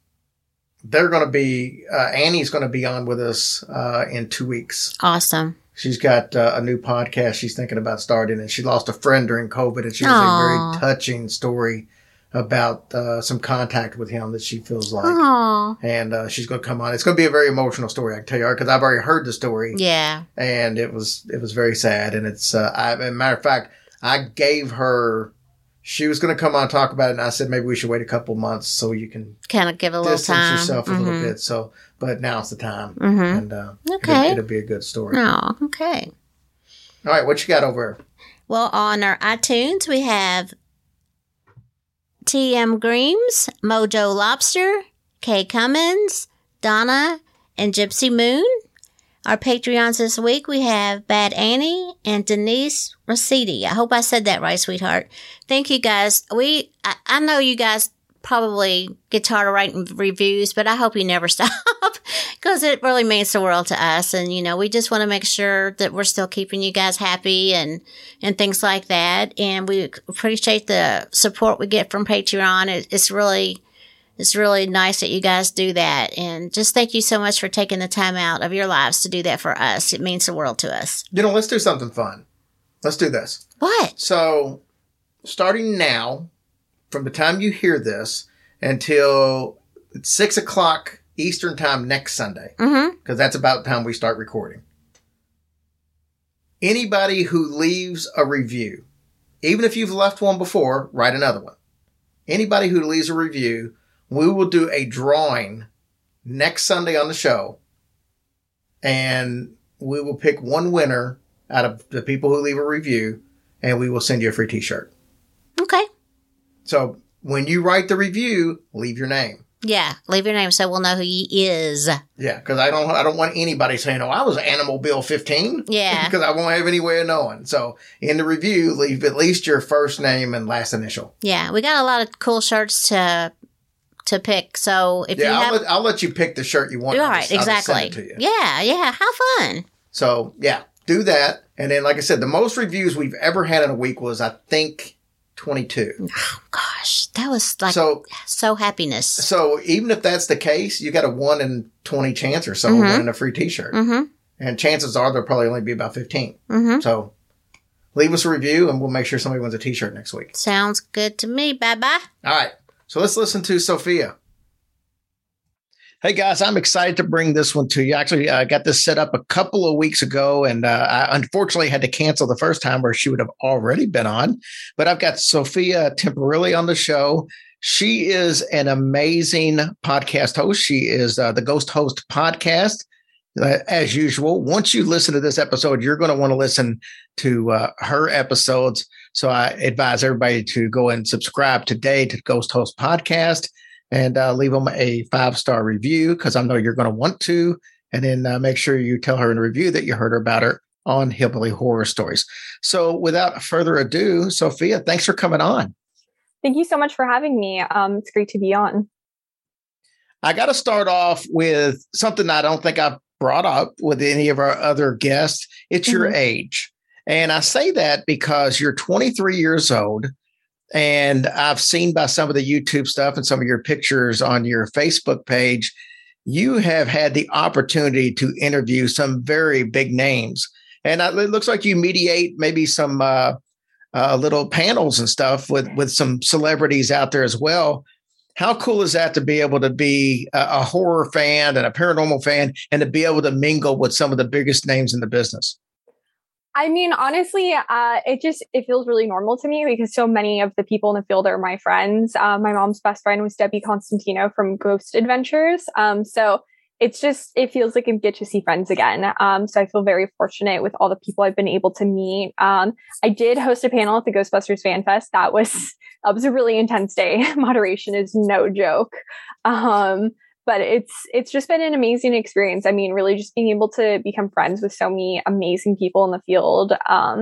they're going to be, Annie's going to be on with us in 2 weeks. Awesome. She's got a new podcast she's thinking about starting, and she lost a friend during COVID, and she has a very touching story about some contact with him that she feels like. Aww. And she's going to come on. It's going to be a very emotional story, I can tell you, because I've already heard the story. Yeah. And it was very sad. And it's, as a matter of fact, I gave her, she was going to come on and talk about it, and I said maybe we should wait a couple months so you can kind of give a little distance time. yourself a little bit. So, but now it's the time. Mm-hmm. And okay. it'll be a good story. Oh, okay. All right, what you got over there? Well, on our iTunes, we have T.M. Greames, Mojo Lobster, Kay Cummins, Donna, and Gypsy Moon. Our Patreons this week, we have Bad Annie and Denise Rossetti. I hope I said that right, sweetheart. Thank you, guys. I know you guys probably get tired of writing reviews, but I hope you never stop because it really means the world to us. And, we just want to make sure that we're still keeping you guys happy and things like that. And we appreciate the support we get from Patreon. It's really nice that you guys do that. And just thank you so much for taking the time out of your lives to do that for us. It means the world to us. Let's do something fun. Let's do this. What? So, starting now, from the time you hear this until 6 o'clock Eastern time next Sunday, because that's about the time we start recording. Anybody who leaves a review, even if you've left one before, write another one. Anybody who leaves a review, we will do a drawing next Sunday on the show, and we will pick one winner out of the people who leave a review, and we will send you a free t-shirt. Okay. So when you write the review, leave your name. Yeah, leave your name so we'll know who he is. Yeah, because I don't want anybody saying, "Oh, I was Animal Bill 15." Yeah, because I won't have any way of knowing. So in the review, leave at least your first name and last initial. Yeah, we got a lot of cool shirts to pick. So if you have, I'll let you pick the shirt you want. All right, exactly. I'll send it to you. Yeah, how fun. So yeah, do that, and then like I said, the most reviews we've ever had in a week was, I think, 22. Oh gosh, that was like so happiness. So even if that's the case, you got a 1 in 20 chance or so of winning a free t-shirt. And chances are there'll probably only be about 15. So leave us a review and we'll make sure somebody wins a t-shirt next week. Sounds good to me. Bye-bye. All right. So let's listen to Sophia. Hey guys, I'm excited to bring this one to you. Actually, I got this set up a couple of weeks ago, and I unfortunately had to cancel the first time where she would have already been on. But I've got Sophia Temperilli on the show. She is an amazing podcast host. She is the Ghost Host Podcast. As usual, once you listen to this episode, you're going to want to listen to her episodes. So I advise everybody to go and subscribe today to Ghost Host Podcast. And leave them a 5-star review because I know you're going to want to. And then make sure you tell her in a review that you heard about her on Hillbilly Horror Stories. So without further ado, Sophia, thanks for coming on. Thank you so much for having me. It's great to be on. I got to start off with something I don't think I've brought up with any of our other guests. It's your age. And I say that because you're 23 years old. And I've seen by some of the YouTube stuff and some of your pictures on your Facebook page, you have had the opportunity to interview some very big names. And it looks like you mediate maybe some little panels and stuff with some celebrities out there as well. How cool is that to be able to be a horror fan and a paranormal fan and to be able to mingle with some of the biggest names in the business? I mean, honestly, it feels really normal to me because so many of the people in the field are my friends. My mom's best friend was Debbie Constantino from Ghost Adventures. So it feels like I get to see friends again. So I feel very fortunate with all the people I've been able to meet. I did host a panel at the Ghostbusters Fan Fest. That was a really intense day. Moderation is no joke. But it's just been an amazing experience. I mean, really just being able to become friends with so many amazing people in the field.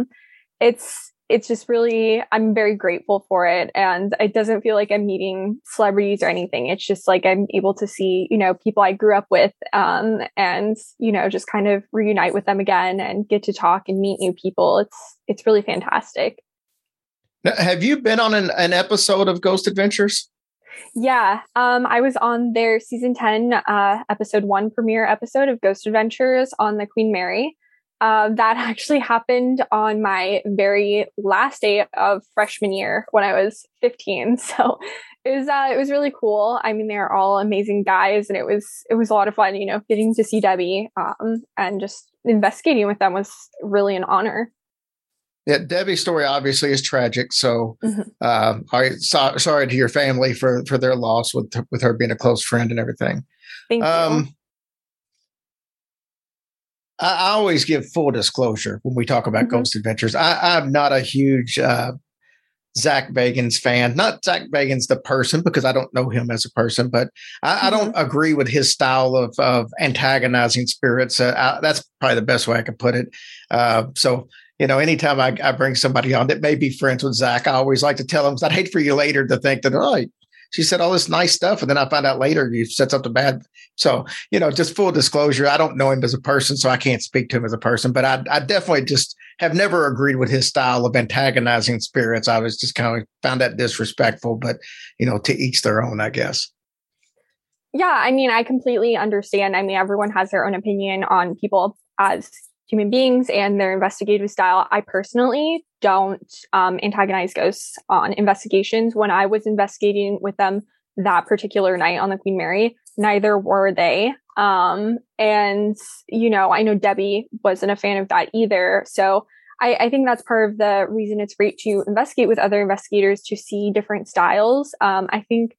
It's just really, I'm very grateful for it. And it doesn't feel like I'm meeting celebrities or anything. It's just like I'm able to see, people I grew up with, and, just kind of reunite with them again and get to talk and meet new people. It's really fantastic. Now, have you been on an episode of Ghost Adventures? Yeah, I was on their season 10, episode 1 premiere episode of Ghost Adventures on the Queen Mary. that actually happened on my very last day of freshman year when I was 15. So it was really cool. I mean, they're all amazing guys, and it was a lot of fun, getting to see Debbie, and just investigating with them was really an honor. Yeah, Debbie's story obviously is tragic. So, sorry to your family for their loss with her being a close friend and everything. Thank you. I always give full disclosure when we talk about Ghost Adventures. I'm not a huge Zach Bagans fan. Not Zach Bagans the person, because I don't know him as a person, but I don't agree with his style of antagonizing spirits. That's probably the best way I could put it. So, anytime I bring somebody on that may be friends with Zach, I always like to tell them, because I'd hate for you later to think that, she said all this nice stuff, and then I find out later you said something bad. So, just full disclosure, I don't know him as a person, so I can't speak to him as a person, but I definitely just have never agreed with his style of antagonizing spirits. I was just kind of found that disrespectful, but, to each their own, I guess. Yeah, I mean, I completely understand. I mean, everyone has their own opinion on people as human beings and their investigative style. I personally don't antagonize ghosts on investigations. When I was investigating with them that particular night on the Queen Mary, neither were they. And, I know Debbie wasn't a fan of that either. So I think that's part of the reason it's great to investigate with other investigators, to see different styles. I think,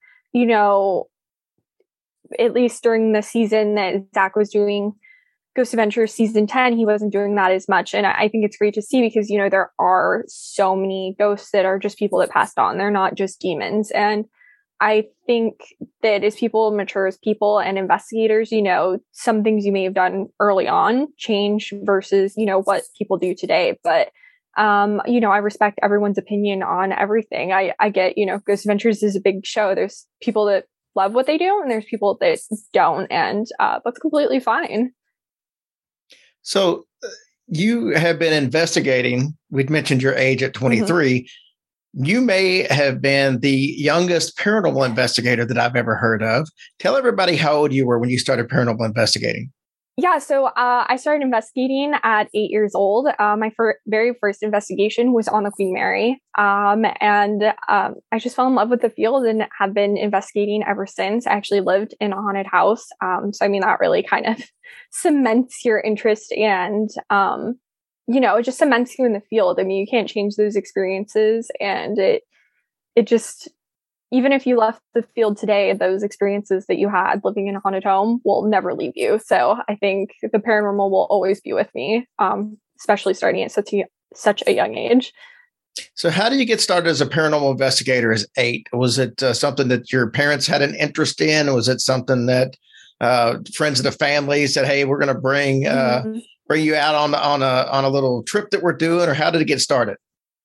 at least during the season that Zach was doing Ghost Adventures season 10, he wasn't doing that as much. And I think it's great to see, because, there are so many ghosts that are just people that passed on. They're not just demons. And I think that as people mature as people and investigators, some things you may have done early on change versus, what people do today. But, I respect everyone's opinion on everything. I get, Ghost Adventures is a big show. There's people that love what they do, and there's people that don't. And that's completely fine. So you have been investigating. We'd mentioned your age at 23. You may have been the youngest paranormal investigator that I've ever heard of. Tell everybody how old you were when you started paranormal investigating. Yeah, so I started investigating at 8 years old. My very first investigation was on the Queen Mary. And I just fell in love with the field and have been investigating ever since. I actually lived in a haunted house. So, I mean, that really kind of cements your interest, and, it just cements you in the field. I mean, you can't change those experiences, and it just, even if you left the field today, those experiences that you had living in a haunted home will never leave you. So I think the paranormal will always be with me, especially starting at such a young age. So how did you get started as a paranormal investigator as 8? Was it something that your parents had an interest in? Or was it something that friends of the family said, hey, we're going to bring you out on a little trip that we're doing? Or how did it get started?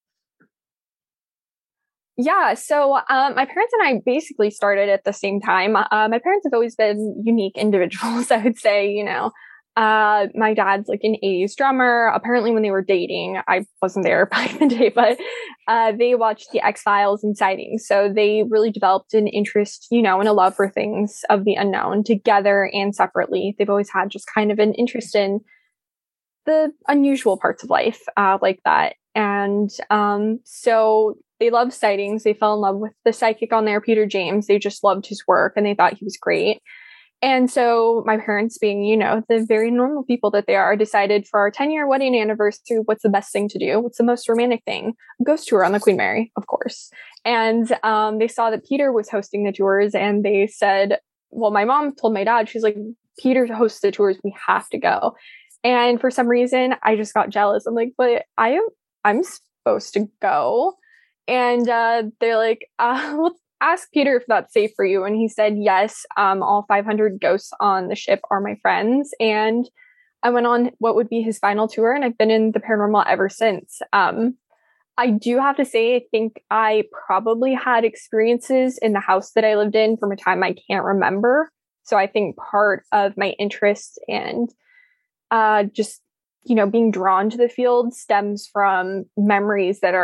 Yeah, so my parents and I basically started at the same time. My parents have always been unique individuals, I would say. My dad's like an 80s drummer. Apparently when they were dating, I wasn't there back in the day, but they watched the X-Files and Sightings. So they really developed an interest, and a love for things of the unknown together and separately. They've always had just kind of an interest in the unusual parts of life like that. And so they loved Sightings. They fell in love with the psychic on there, Peter James. They just loved his work and they thought he was great. And so my parents, being, the very normal people that they are, decided for our 10-year wedding anniversary, what's the best thing to do? What's the most romantic thing? A ghost tour on the Queen Mary, of course. And they saw that Peter was hosting the tours, and they said, well, my mom told my dad, she's like, Peter hosts the tours, we have to go. And for some reason, I just got jealous. I'm like, but I'm supposed to go. And they're like, let's ask Peter if that's safe for you. And he said, yes, all 500 ghosts on the ship are my friends. And I went on what would be his final tour, and I've been in the paranormal ever since. I do have to say, I think I probably had experiences in the house that I lived in from a time I can't remember. So I think part of my interest and just, being drawn to the field stems from memories that are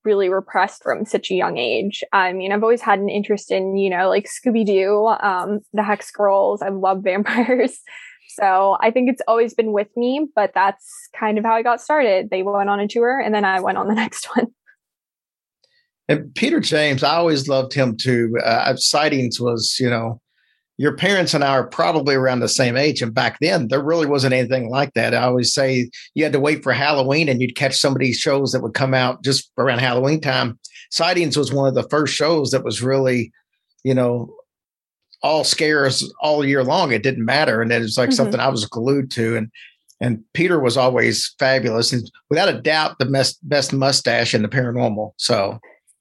really repressed from such a young age. I mean, I've always had an interest in, like Scooby-Doo, the Hex Girls. I love vampires. So I think it's always been with me, but that's kind of how I got started. They went on a tour and then I went on the next one. And Peter James, I always loved him too. Sightings was, your parents and I are probably around the same age. And back then, there really wasn't anything like that. I always say you had to wait for Halloween and you'd catch some of these shows that would come out just around Halloween time. Sightings was one of the first shows that was really, all scares all year long. It didn't matter. And it was like something I was glued to. And Peter was always fabulous. And without a doubt, the best mustache in the paranormal. So.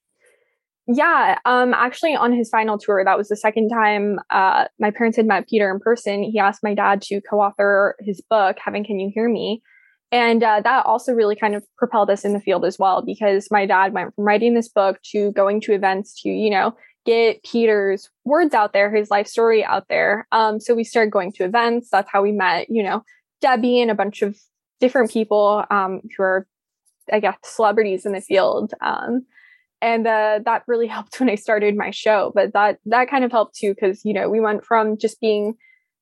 Yeah, actually on his final tour, that was the second time my parents had met Peter in person. He asked my dad to co-author his book, Heaven Can You Hear Me? And that also really kind of propelled us in the field as well, because my dad went from writing this book to going to events to, get Peter's words out there, his life story out there. So we started going to events. That's how we met, Debbie and a bunch of different people who are, I guess, celebrities in the field. And that really helped when I started my show. But that kind of helped too, because, we went from just being,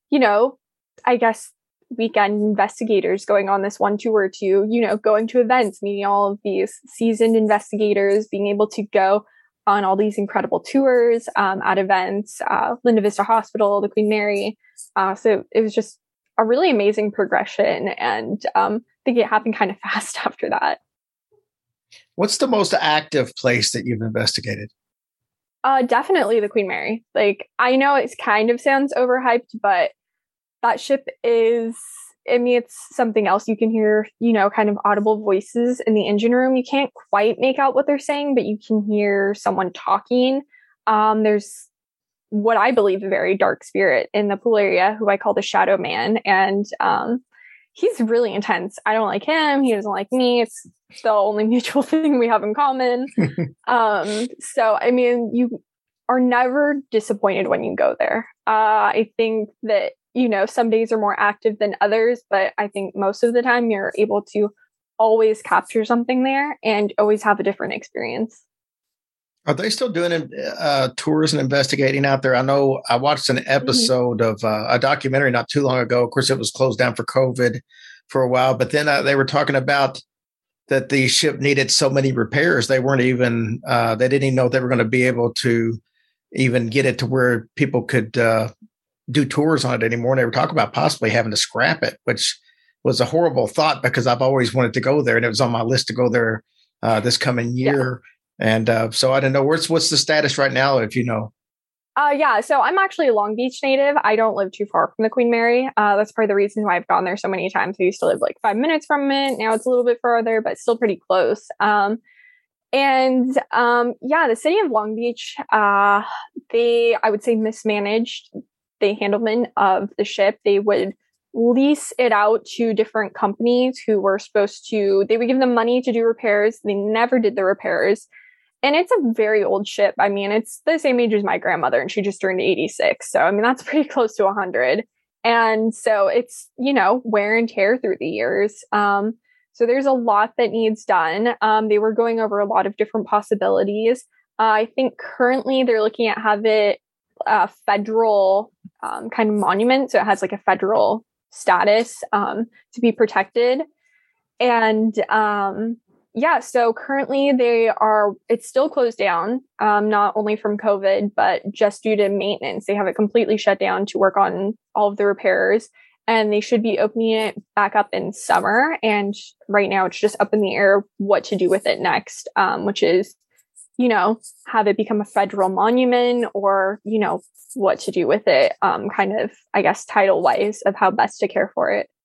I guess, weekend investigators going on this one tour to, going to events, meeting all of these seasoned investigators, being able to go on all these incredible tours at events, Linda Vista Hospital, the Queen Mary. So it was just a really amazing progression. And I think it happened kind of fast after that. What's the most active place that you've investigated? Definitely the Queen Mary. Like, I know it kind of sounds overhyped, but that ship is, it's something else. You can hear, kind of audible voices in the engine room. You can't quite make out what they're saying, but you can hear someone talking. There's what I believe a very dark spirit in the pool area who I call the Shadow Man. And he's really intense. I don't like him. He doesn't like me. It's the only mutual thing we have in common. So, I mean, you are never disappointed when you go there. I think that, some days are more active than others, but I think most of the time you're able to always capture something there and always have a different experience. Are they still doing tours and investigating out there? I know I watched an episode of a documentary not too long ago. Of course, it was closed down for COVID for a while, but then they were talking about that the ship needed so many repairs. They weren't even, they didn't even know they were going to be able to even get it to where people could do tours on it anymore. And they were talking about possibly having to scrap it, which was a horrible thought because I've always wanted to go there and it was on my list to go there this coming year. Yeah. And so I don't know what's the status right now, if you know. Yeah, so I'm actually a Long Beach native. I don't live too far from the Queen Mary. That's part of the reason why I've gone there so many times. I used to live like 5 minutes from it. Now it's a little bit further, but still pretty close. The city of Long Beach, they, I would say, mismanaged the handlement of the ship. They would lease it out to different companies who were supposed to, they would give them money to do repairs. They never did the repairs. And it's a very old ship. I mean, it's the same age as my grandmother, and she just turned 86. So, I mean, that's pretty close to 100. And so it's, wear and tear through the years. So there's a lot that needs done. They were going over a lot of different possibilities. I think currently they're looking at have it a federal kind of monument. So it has like a federal status to be protected. And so currently it's still closed down, not only from COVID, but just due to maintenance. They have it completely shut down to work on all of the repairs, and they should be opening it back up in summer. And right now it's just up in the air what to do with it next, which is, have it become a federal monument or, what to do with it, kind of, I guess, title wise of how best to care for it.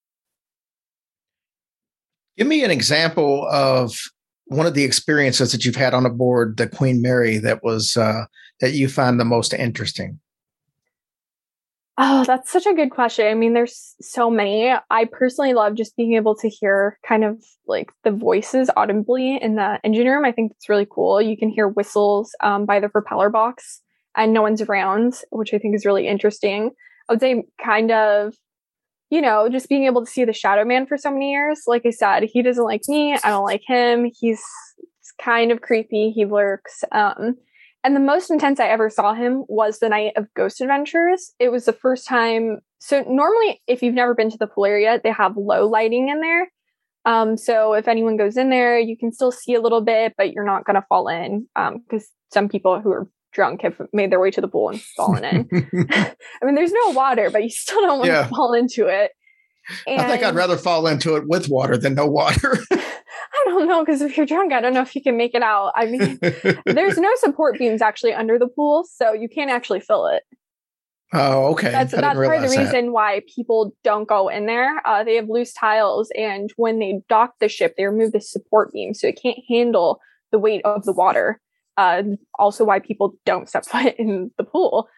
Give me an example of one of the experiences that you've had on aboard the Queen Mary that was that you find the most interesting. Oh, that's such a good question. I mean, there's so many. I personally love just being able to hear kind of like the voices audibly in the engine room. I think it's really cool. You can hear whistles by the propeller box and no one's around, which I think is really interesting. I would say kind of, just being able to see the Shadow Man for so many years. Like I said, he doesn't like me. I don't like him. He's kind of creepy. He lurks. And the most intense I ever saw him was the night of Ghost Adventures. It was the first time. So normally, if you've never been to the pool area, they have low lighting in there. So if anyone goes in there, you can still see a little bit, but you're not going to fall in, because some people who are drunk have made their way to the pool and fallen in. I mean, there's no water, but you still don't want to fall into it. And I think I'd rather fall into it with water than no water. I don't know, because if you're drunk, I don't know if you can make it out. I mean, there's no support beams actually under the pool, so you can't actually fill it. Oh, okay. That's part of the reason why people don't go in there. They have loose tiles, and when they dock the ship, they remove the support beam, so it can't handle the weight of the water. Also why people don't step foot in the pool.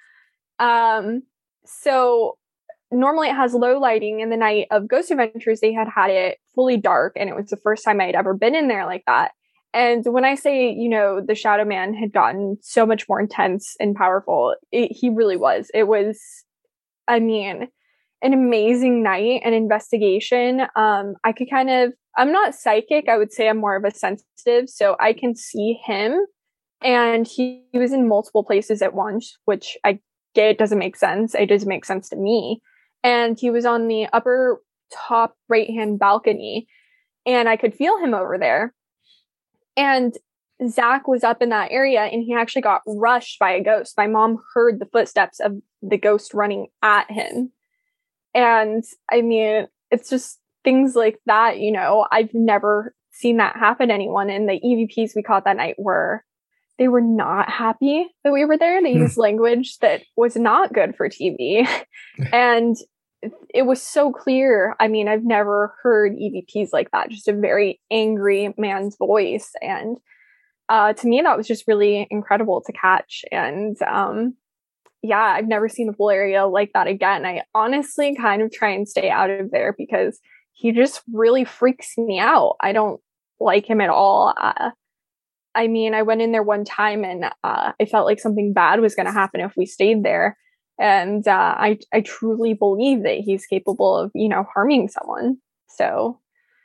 So normally it has low lighting. In the night of Ghost Adventures, they had it fully dark, and it was the first time I had ever been in there like that. And when I say, the Shadow Man had gotten so much more intense and powerful, he really was. It was, I mean, an amazing night, an investigation. I could I'm not psychic. I would say I'm more of a sensitive. So I can see him, and he was in multiple places at once, which I get doesn't make sense. It doesn't make sense to me. And he was on the upper top right-hand balcony, and I could feel him over there. And Zach was up in that area, and he actually got rushed by a ghost. My mom heard the footsteps of the ghost running at him. And I mean, it's just things like that, I've never seen that happen to anyone. And the EVPs we caught that night they were not happy that we were there. They used language that was not good for TV. And it was so clear. I mean, I've never heard EVPs like that, just a very angry man's voice. And to me, that was just really incredible to catch. And I've never seen a pool area like that again. I honestly kind of try and stay out of there because he just really freaks me out. I don't like him at all. I mean, I went in there one time, and I felt like something bad was going to happen if we stayed there. And I truly believe that he's capable of, harming someone. So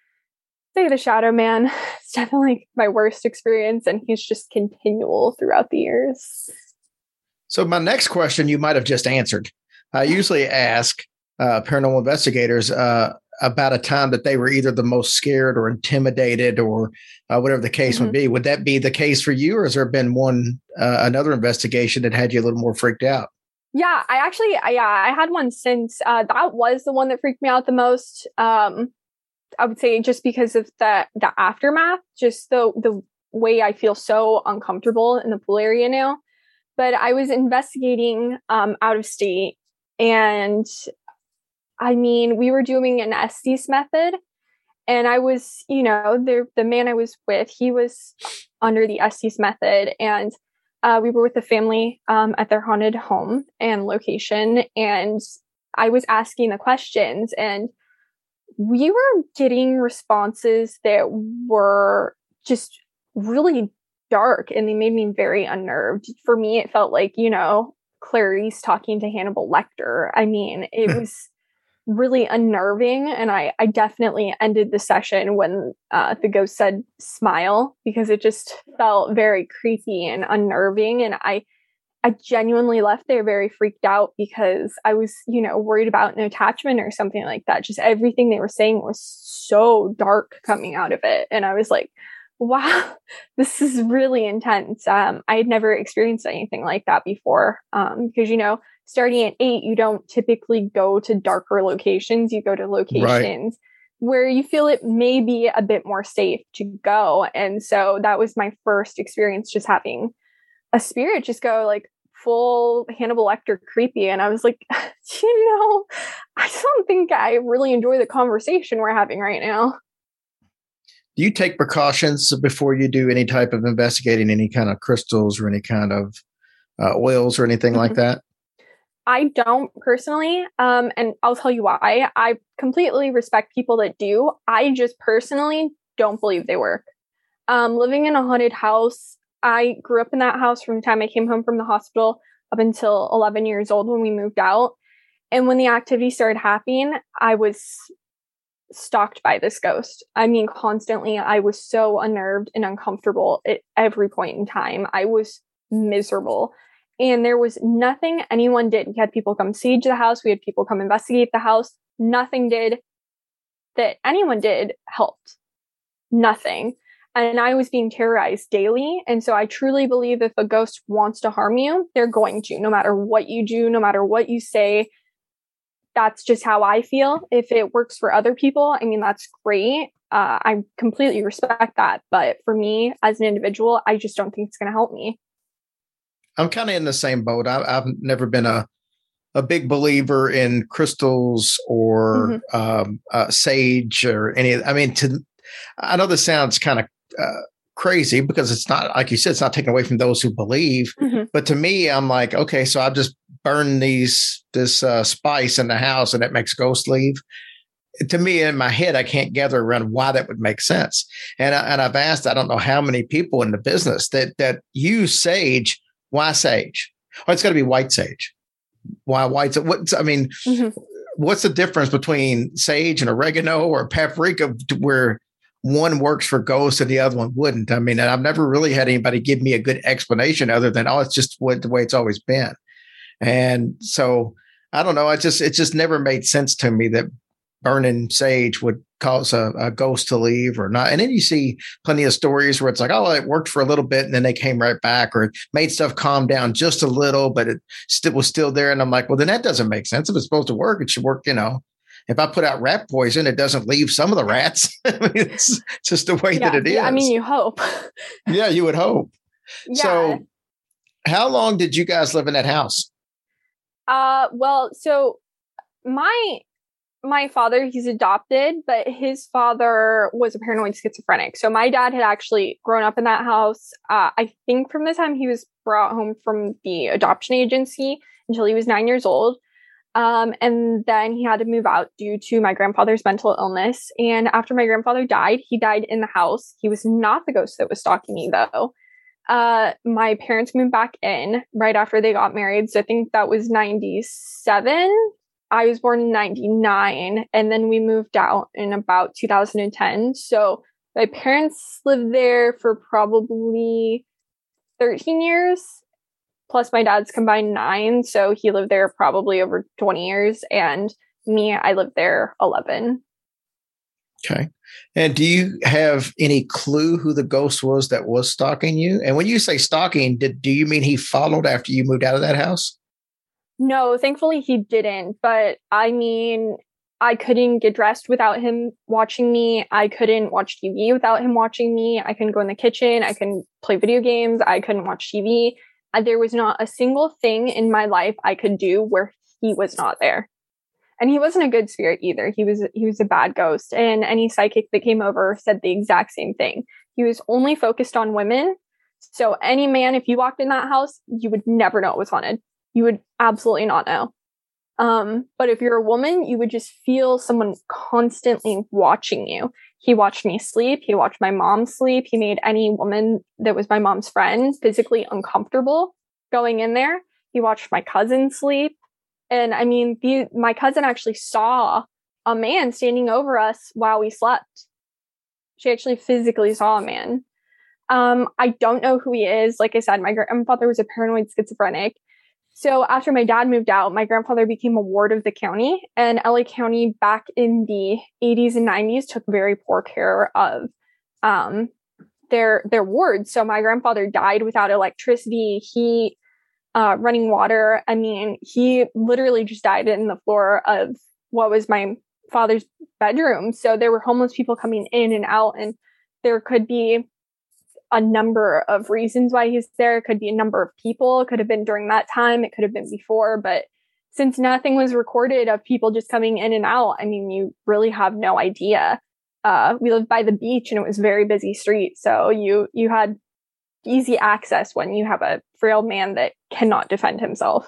say the Shadow Man, it's definitely my worst experience, and he's just continual throughout the years. So my next question you might have just answered. I usually ask paranormal investigators about a time that they were either the most scared or intimidated or whatever the case would be. Would that be the case for you, or has there been another investigation that had you a little more freaked out? Yeah, I had one since. That was the one that freaked me out the most. I would say just because of the aftermath, just the way I feel so uncomfortable in the pool area now. But I was investigating out of state, and I mean, we were doing an Estes method, and I was, the man I was with, he was under the Estes method, and we were with a family at their haunted home and location, and I was asking the questions, and we were getting responses that were just really dark, and they made me very unnerved. For me, it felt like, Clarice talking to Hannibal Lecter. I mean, it was really unnerving, and I definitely ended the session when the ghost said smile, because it just felt very creepy and unnerving, and I genuinely left there very freaked out because I was worried about an attachment or something like that. Just everything they were saying was so dark coming out of it, and I was like, wow, this is really intense. I had never experienced anything like that before, because starting at 8, you don't typically go to darker locations. You go to locations where you feel it may be a bit more safe to go. And so that was my first experience, just having a spirit just go like full Hannibal Lecter creepy. And I was like, I don't think I really enjoy the conversation we're having right now. Do you take precautions before you do any type of investigating, any kind of crystals or any kind of oils or anything like that? I don't personally, and I'll tell you why. I completely respect people that do. I just personally don't believe they work. Living in a haunted house, I grew up in that house from the time I came home from the hospital up until 11 years old when we moved out. And when the activity started happening, I was stalked by this ghost. I mean, constantly. I was so unnerved and uncomfortable at every point in time. I was miserable. And there was nothing anyone did. We had people come siege the house. We had people come investigate the house. Nothing did that anyone did helped. Nothing. And I was being terrorized daily. And so I truly believe if a ghost wants to harm you, they're going to, no matter what you do, no matter what you say. That's just how I feel. If it works for other people, I mean, that's great. I completely respect that. But for me as an individual, I just don't think it's going to help me. I'm kind of in the same boat. I've never been a big believer in crystals or sage or any. I mean, I know this sounds kind of crazy because it's not, like you said, it's not taken away from those who believe. But to me, I'm like, okay, so I've just burned this spice in the house and it makes ghosts leave. To me, in my head, I can't gather around why that would make sense. And I've asked, I don't know how many people in the business that use sage. Why sage? Oh, it's got to be white sage. Why white? What's the difference between sage and oregano or paprika where one works for ghosts and the other one wouldn't? I mean, I've never really had anybody give me a good explanation other than, oh, it's just the way it's always been. And so I don't know. It just never made sense to me that burning sage would cause a ghost to leave or not. And then you see plenty of stories where it's like, oh, it worked for a little bit and then they came right back, or it made stuff calm down just a little, but it was still there. And I'm like, well, then that doesn't make sense. If it's supposed to work, it should work, If I put out rat poison, it doesn't leave some of the rats. I mean, it's just the way that it is. I mean, you hope. Yeah, you would hope. Yeah. So how long did you guys live in that house? Well, so my father, he's adopted, but his father was a paranoid schizophrenic. So my dad had actually grown up in that house. I think from the time he was brought home from the adoption agency until he was 9 years old. And then he had to move out due to my grandfather's mental illness. And after my grandfather died, he died in the house. He was not the ghost that was stalking me, though. My parents moved back in right after they got married. So I think that was 97. I was born in 99, and then we moved out in about 2010. So my parents lived there for probably 13 years, plus my dad's combined 9. So he lived there probably over 20 years. And me, I lived there 11. Okay. And do you have any clue who the ghost was that was stalking you? And when you say stalking, do you mean he followed after you moved out of that house? No, thankfully he didn't. But I mean, I couldn't get dressed without him watching me. I couldn't watch TV without him watching me. I couldn't go in the kitchen. I couldn't play video games. I couldn't watch TV. There was not a single thing in my life I could do where he was not there. And he wasn't a good spirit either. He was a bad ghost. And any psychic that came over said the exact same thing. He was only focused on women. So any man, if you walked in that house, you would never know it was haunted. You would absolutely not know. But if you're a woman, you would just feel someone constantly watching you. He watched me sleep. He watched my mom sleep. He made any woman that was my mom's friend physically uncomfortable going in there. He watched my cousin sleep. And I mean, my cousin actually saw a man standing over us while we slept. She actually physically saw a man. I don't know who he is. Like I said, my grandfather was a paranoid schizophrenic. So after my dad moved out, my grandfather became a ward of the county, and LA County back in the 80s and 90s took very poor care of their wards. So my grandfather died without electricity, heat, running water. I mean, he literally just died in the floor of what was my father's bedroom. So there were homeless people coming in and out, and there could be a number of reasons why he's there. It could be a number of people. It could have been during that time. It could have been before. But since nothing was recorded of people just coming in and out, I mean, you really have no idea. We lived by the beach and it was a very busy street. So you had easy access when you have a frail man that cannot defend himself.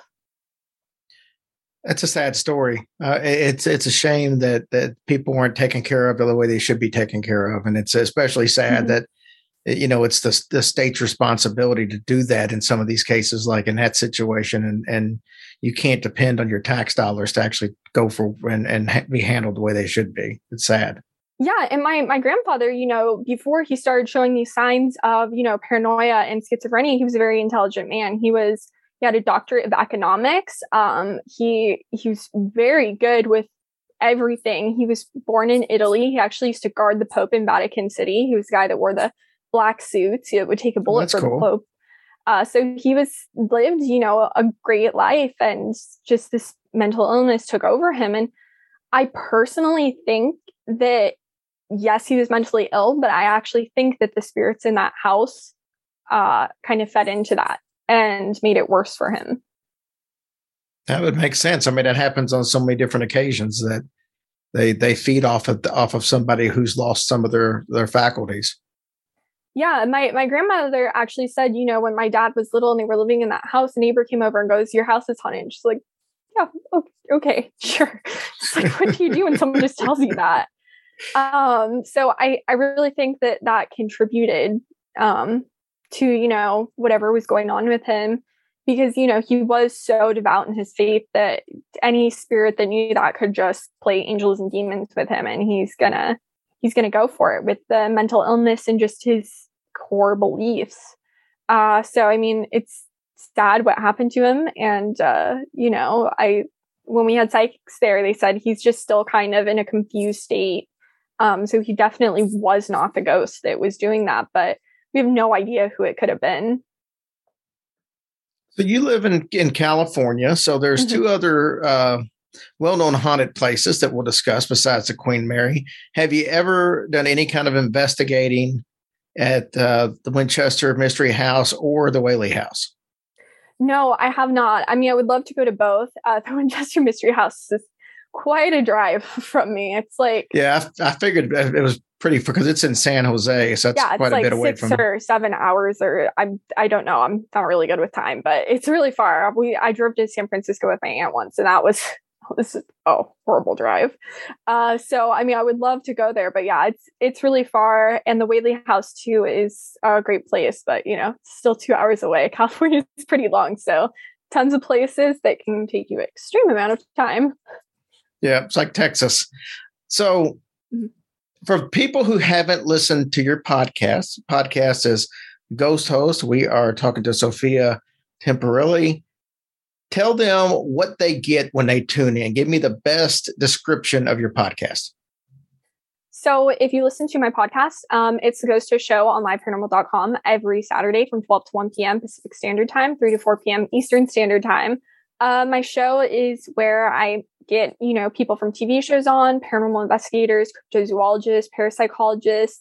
That's a sad story. It's a shame that people weren't taken care of the way they should be taken care of. And it's especially sad that it's the state's responsibility to do that in some of these cases, like in that situation. And you can't depend on your tax dollars to actually go for and be handled the way they should be. It's sad. Yeah. And my grandfather, before he started showing these signs of, paranoia and schizophrenia, he was a very intelligent man. He had a doctorate of economics. He was very good with everything. He was born in Italy. He actually used to guard the Pope in Vatican City. He was the guy that wore the black suits. He would take a bullet for the Pope. So he lived, a great life, and just this mental illness took over him. And I personally think that, yes, he was mentally ill, but I actually think that the spirits in that house kind of fed into that and made it worse for him. That would make sense. I mean, that happens on so many different occasions that they feed off of somebody who's lost some of their faculties. Yeah, my grandmother actually said, when my dad was little and they were living in that house, a neighbor came over and goes, "Your house is haunted." She's like, "Yeah, okay, sure." It's like, what do you do when someone just tells you that? So I really think that contributed to, whatever was going on with him, because, he was so devout in his faith that any spirit that knew that could just play angels and demons with him. And he's gonna go for it with the mental illness and just his core beliefs. So, I mean, it's sad what happened to him. And, when we had psychics there, they said he's just still kind of in a confused state. So he definitely was not the ghost that was doing that, but we have no idea who it could have been. So you live in California. So there's two other well-known haunted places that we'll discuss besides the Queen Mary. Have you ever done any kind of investigating at the Winchester Mystery House or the Whaley House? No, I have not. I mean, I would love to go to both. The Winchester Mystery House is quite a drive from me. It's like, yeah, I figured it was pretty, because it's in San Jose, so that's quite a bit away from 6 or 7 hours, or I don't know. I'm not really good with time, but it's really far. I drove to San Francisco with my aunt once, and that was horrible drive. So I mean, I would love to go there, but yeah, it's really far. And the Whaley House too is a great place, but it's still 2 hours away. California is pretty long, so tons of places that can take you an extreme amount of time. Yeah, it's like Texas. So for people who haven't listened to your podcast is Ghost Host. We are talking to Sophia Temperilli. Tell them what they get when they tune in. Give me the best description of your podcast. So if you listen to my podcast, it's the Ghost Host Show on liveparanormal.com every Saturday from 12 to 1 p.m. Pacific Standard Time, 3 to 4 p.m. Eastern Standard Time. My show is where I get, people from TV shows on, paranormal investigators, cryptozoologists, parapsychologists,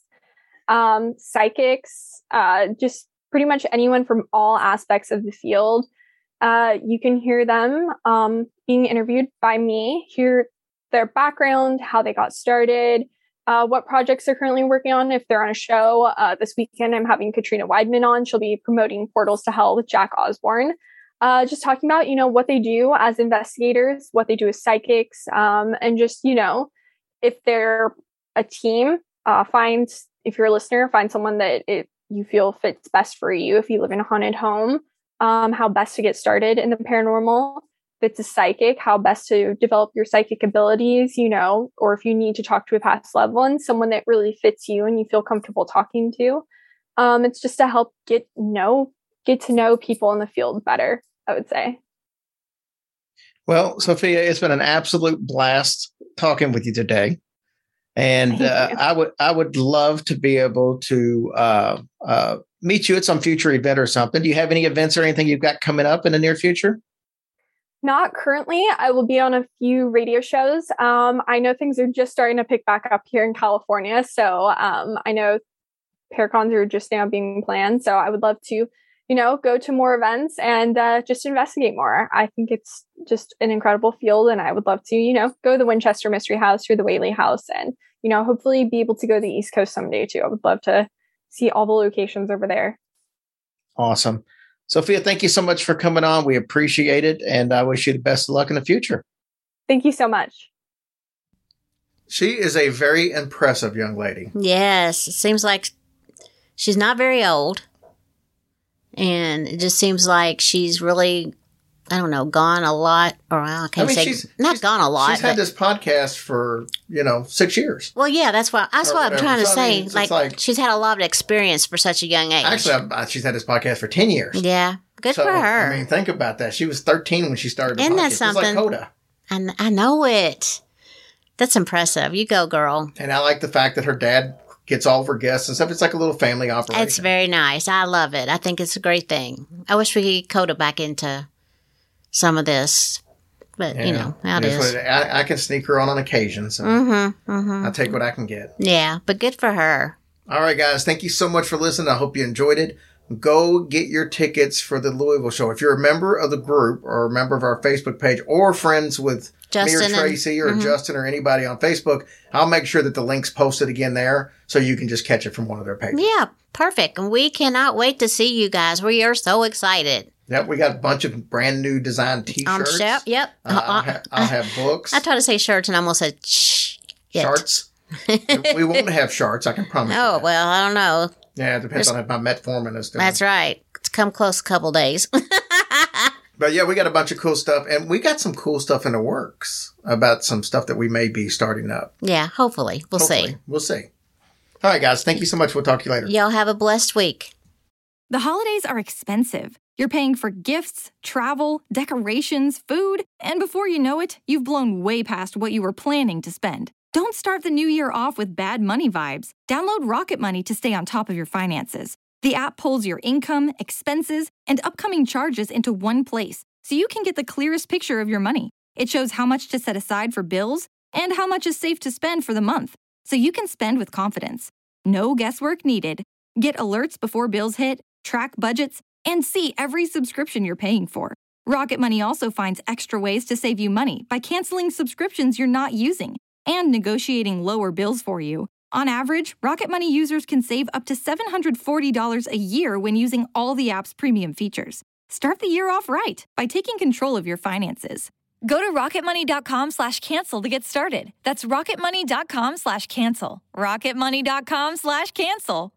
psychics, just pretty much anyone from all aspects of the field. You can hear them being interviewed by me, hear their background, how they got started, what projects they're currently working on. If they're on a show, this weekend I'm having Katrina Weidman on. She'll be promoting Portals to Hell with Jack Osborne. Just talking about, what they do as investigators, what they do as psychics, and just, if they're a team, if you're a listener, find someone that you feel fits best for you. If you live in a haunted home, how best to get started in the paranormal. If it's a psychic, how best to develop your psychic abilities, or if you need to talk to a past loved one, someone that really fits you and you feel comfortable talking to. It's just to help get to know people in the field better, I would say. Well, Sophia, it's been an absolute blast talking with you today. And I would love to be able to meet you at some future event or something. Do you have any events or anything you've got coming up in the near future? Not currently. I will be on a few radio shows. I know things are just starting to pick back up here in California. So I know Paracons are just now being planned. So I would love to, go to more events and just investigate more. I think it's just an incredible field. And I would love to, go to the Winchester Mystery House or the Whaley House and, hopefully be able to go to the East Coast someday too. I would love to see all the locations over there. Awesome. Sophia, thank you so much for coming on. We appreciate it. And I wish you the best of luck in the future. Thank you so much. She is a very impressive young lady. Yes. It seems like She's not very old. And it just seems like she's really, I don't know, gone a lot. Or I can't say, she's gone a lot. She's had this podcast for, 6 years. Well, yeah, that's what I'm trying to say. I mean, like, she's had a lot of experience for such a young age. Actually, she's had this podcast for 10 years. Yeah, good for her. I mean, think about that. She was 13 when she started the Isn't podcast. that something? It's like Coda. I know it. That's impressive. You go, girl. And I like the fact that her dad gets all of her guests and stuff. It's like a little family operation. It's very nice. I love it. I think it's a great thing. I wish we could get Coda back into some of this. But, how it is. I can sneak her on occasion, so I'll take what I can get. Yeah, but good for her. All right, guys. Thank you so much for listening. I hope you enjoyed it. Go get your tickets for the Louisville show. If you're a member of the group or a member of our Facebook page or friends with Justin me or Tracy or Justin or anybody on Facebook, I'll make sure that the link's posted again there so you can just catch it from one of their pages. Yeah, perfect. And we cannot wait to see you guys. We are so excited. Yep, we got a bunch of brand new design T-shirts. Yep. I'll have books. I tried to say shirts and I almost said Sharts. We won't have sharts, I can promise you. Oh, well, I don't know. Yeah, it depends on if my metformin is doing. That's right. It's come close a couple days. But yeah, we got a bunch of cool stuff. And we got some cool stuff in the works about some stuff that we may be starting up. Yeah, hopefully. We'll see. We'll see. All right, guys. Thank you so much. We'll talk to you later. Y'all have a blessed week. The holidays are expensive. You're paying for gifts, travel, decorations, food, and before you know it, you've blown way past what you were planning to spend. Don't start the new year off with bad money vibes. Download Rocket Money to stay on top of your finances. The app pulls your income, expenses, and upcoming charges into one place, so you can get the clearest picture of your money. It shows how much to set aside for bills and how much is safe to spend for the month, so you can spend with confidence. No guesswork needed. Get alerts before bills hit, track budgets, and see every subscription you're paying for. Rocket Money also finds extra ways to save you money by canceling subscriptions you're not using and negotiating lower bills for you. On average, Rocket Money users can save up to $740 a year when using all the app's premium features. Start the year off right by taking control of your finances. Go to rocketmoney.com/cancel to get started. That's rocketmoney.com/cancel. rocketmoney.com/cancel.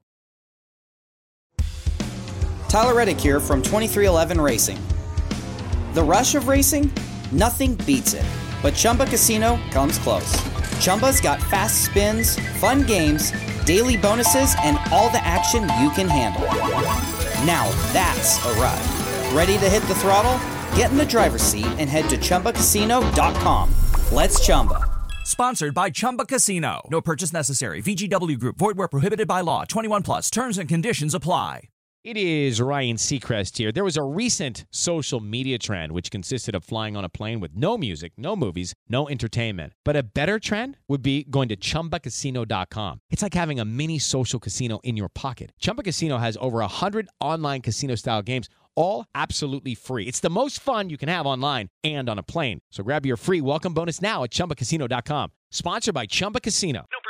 Tyler Reddick here from 2311 Racing. The rush of racing? Nothing beats it. But Chumba Casino comes close. Chumba's got fast spins, fun games, daily bonuses, and all the action you can handle. Now that's a ride. Ready to hit the throttle? Get in the driver's seat and head to ChumbaCasino.com. Let's Chumba. Sponsored by Chumba Casino. No purchase necessary. VGW Group. Void where prohibited by law. 21 plus. Terms and conditions apply. It is Ryan Seacrest here. There was a recent social media trend which consisted of flying on a plane with no music, no movies, no entertainment. But a better trend would be going to ChumbaCasino.com. It's like having a mini social casino in your pocket. Chumba Casino has over 100 online casino-style games, all absolutely free. It's the most fun you can have online and on a plane. So grab your free welcome bonus now at ChumbaCasino.com. Sponsored by Chumba Casino. No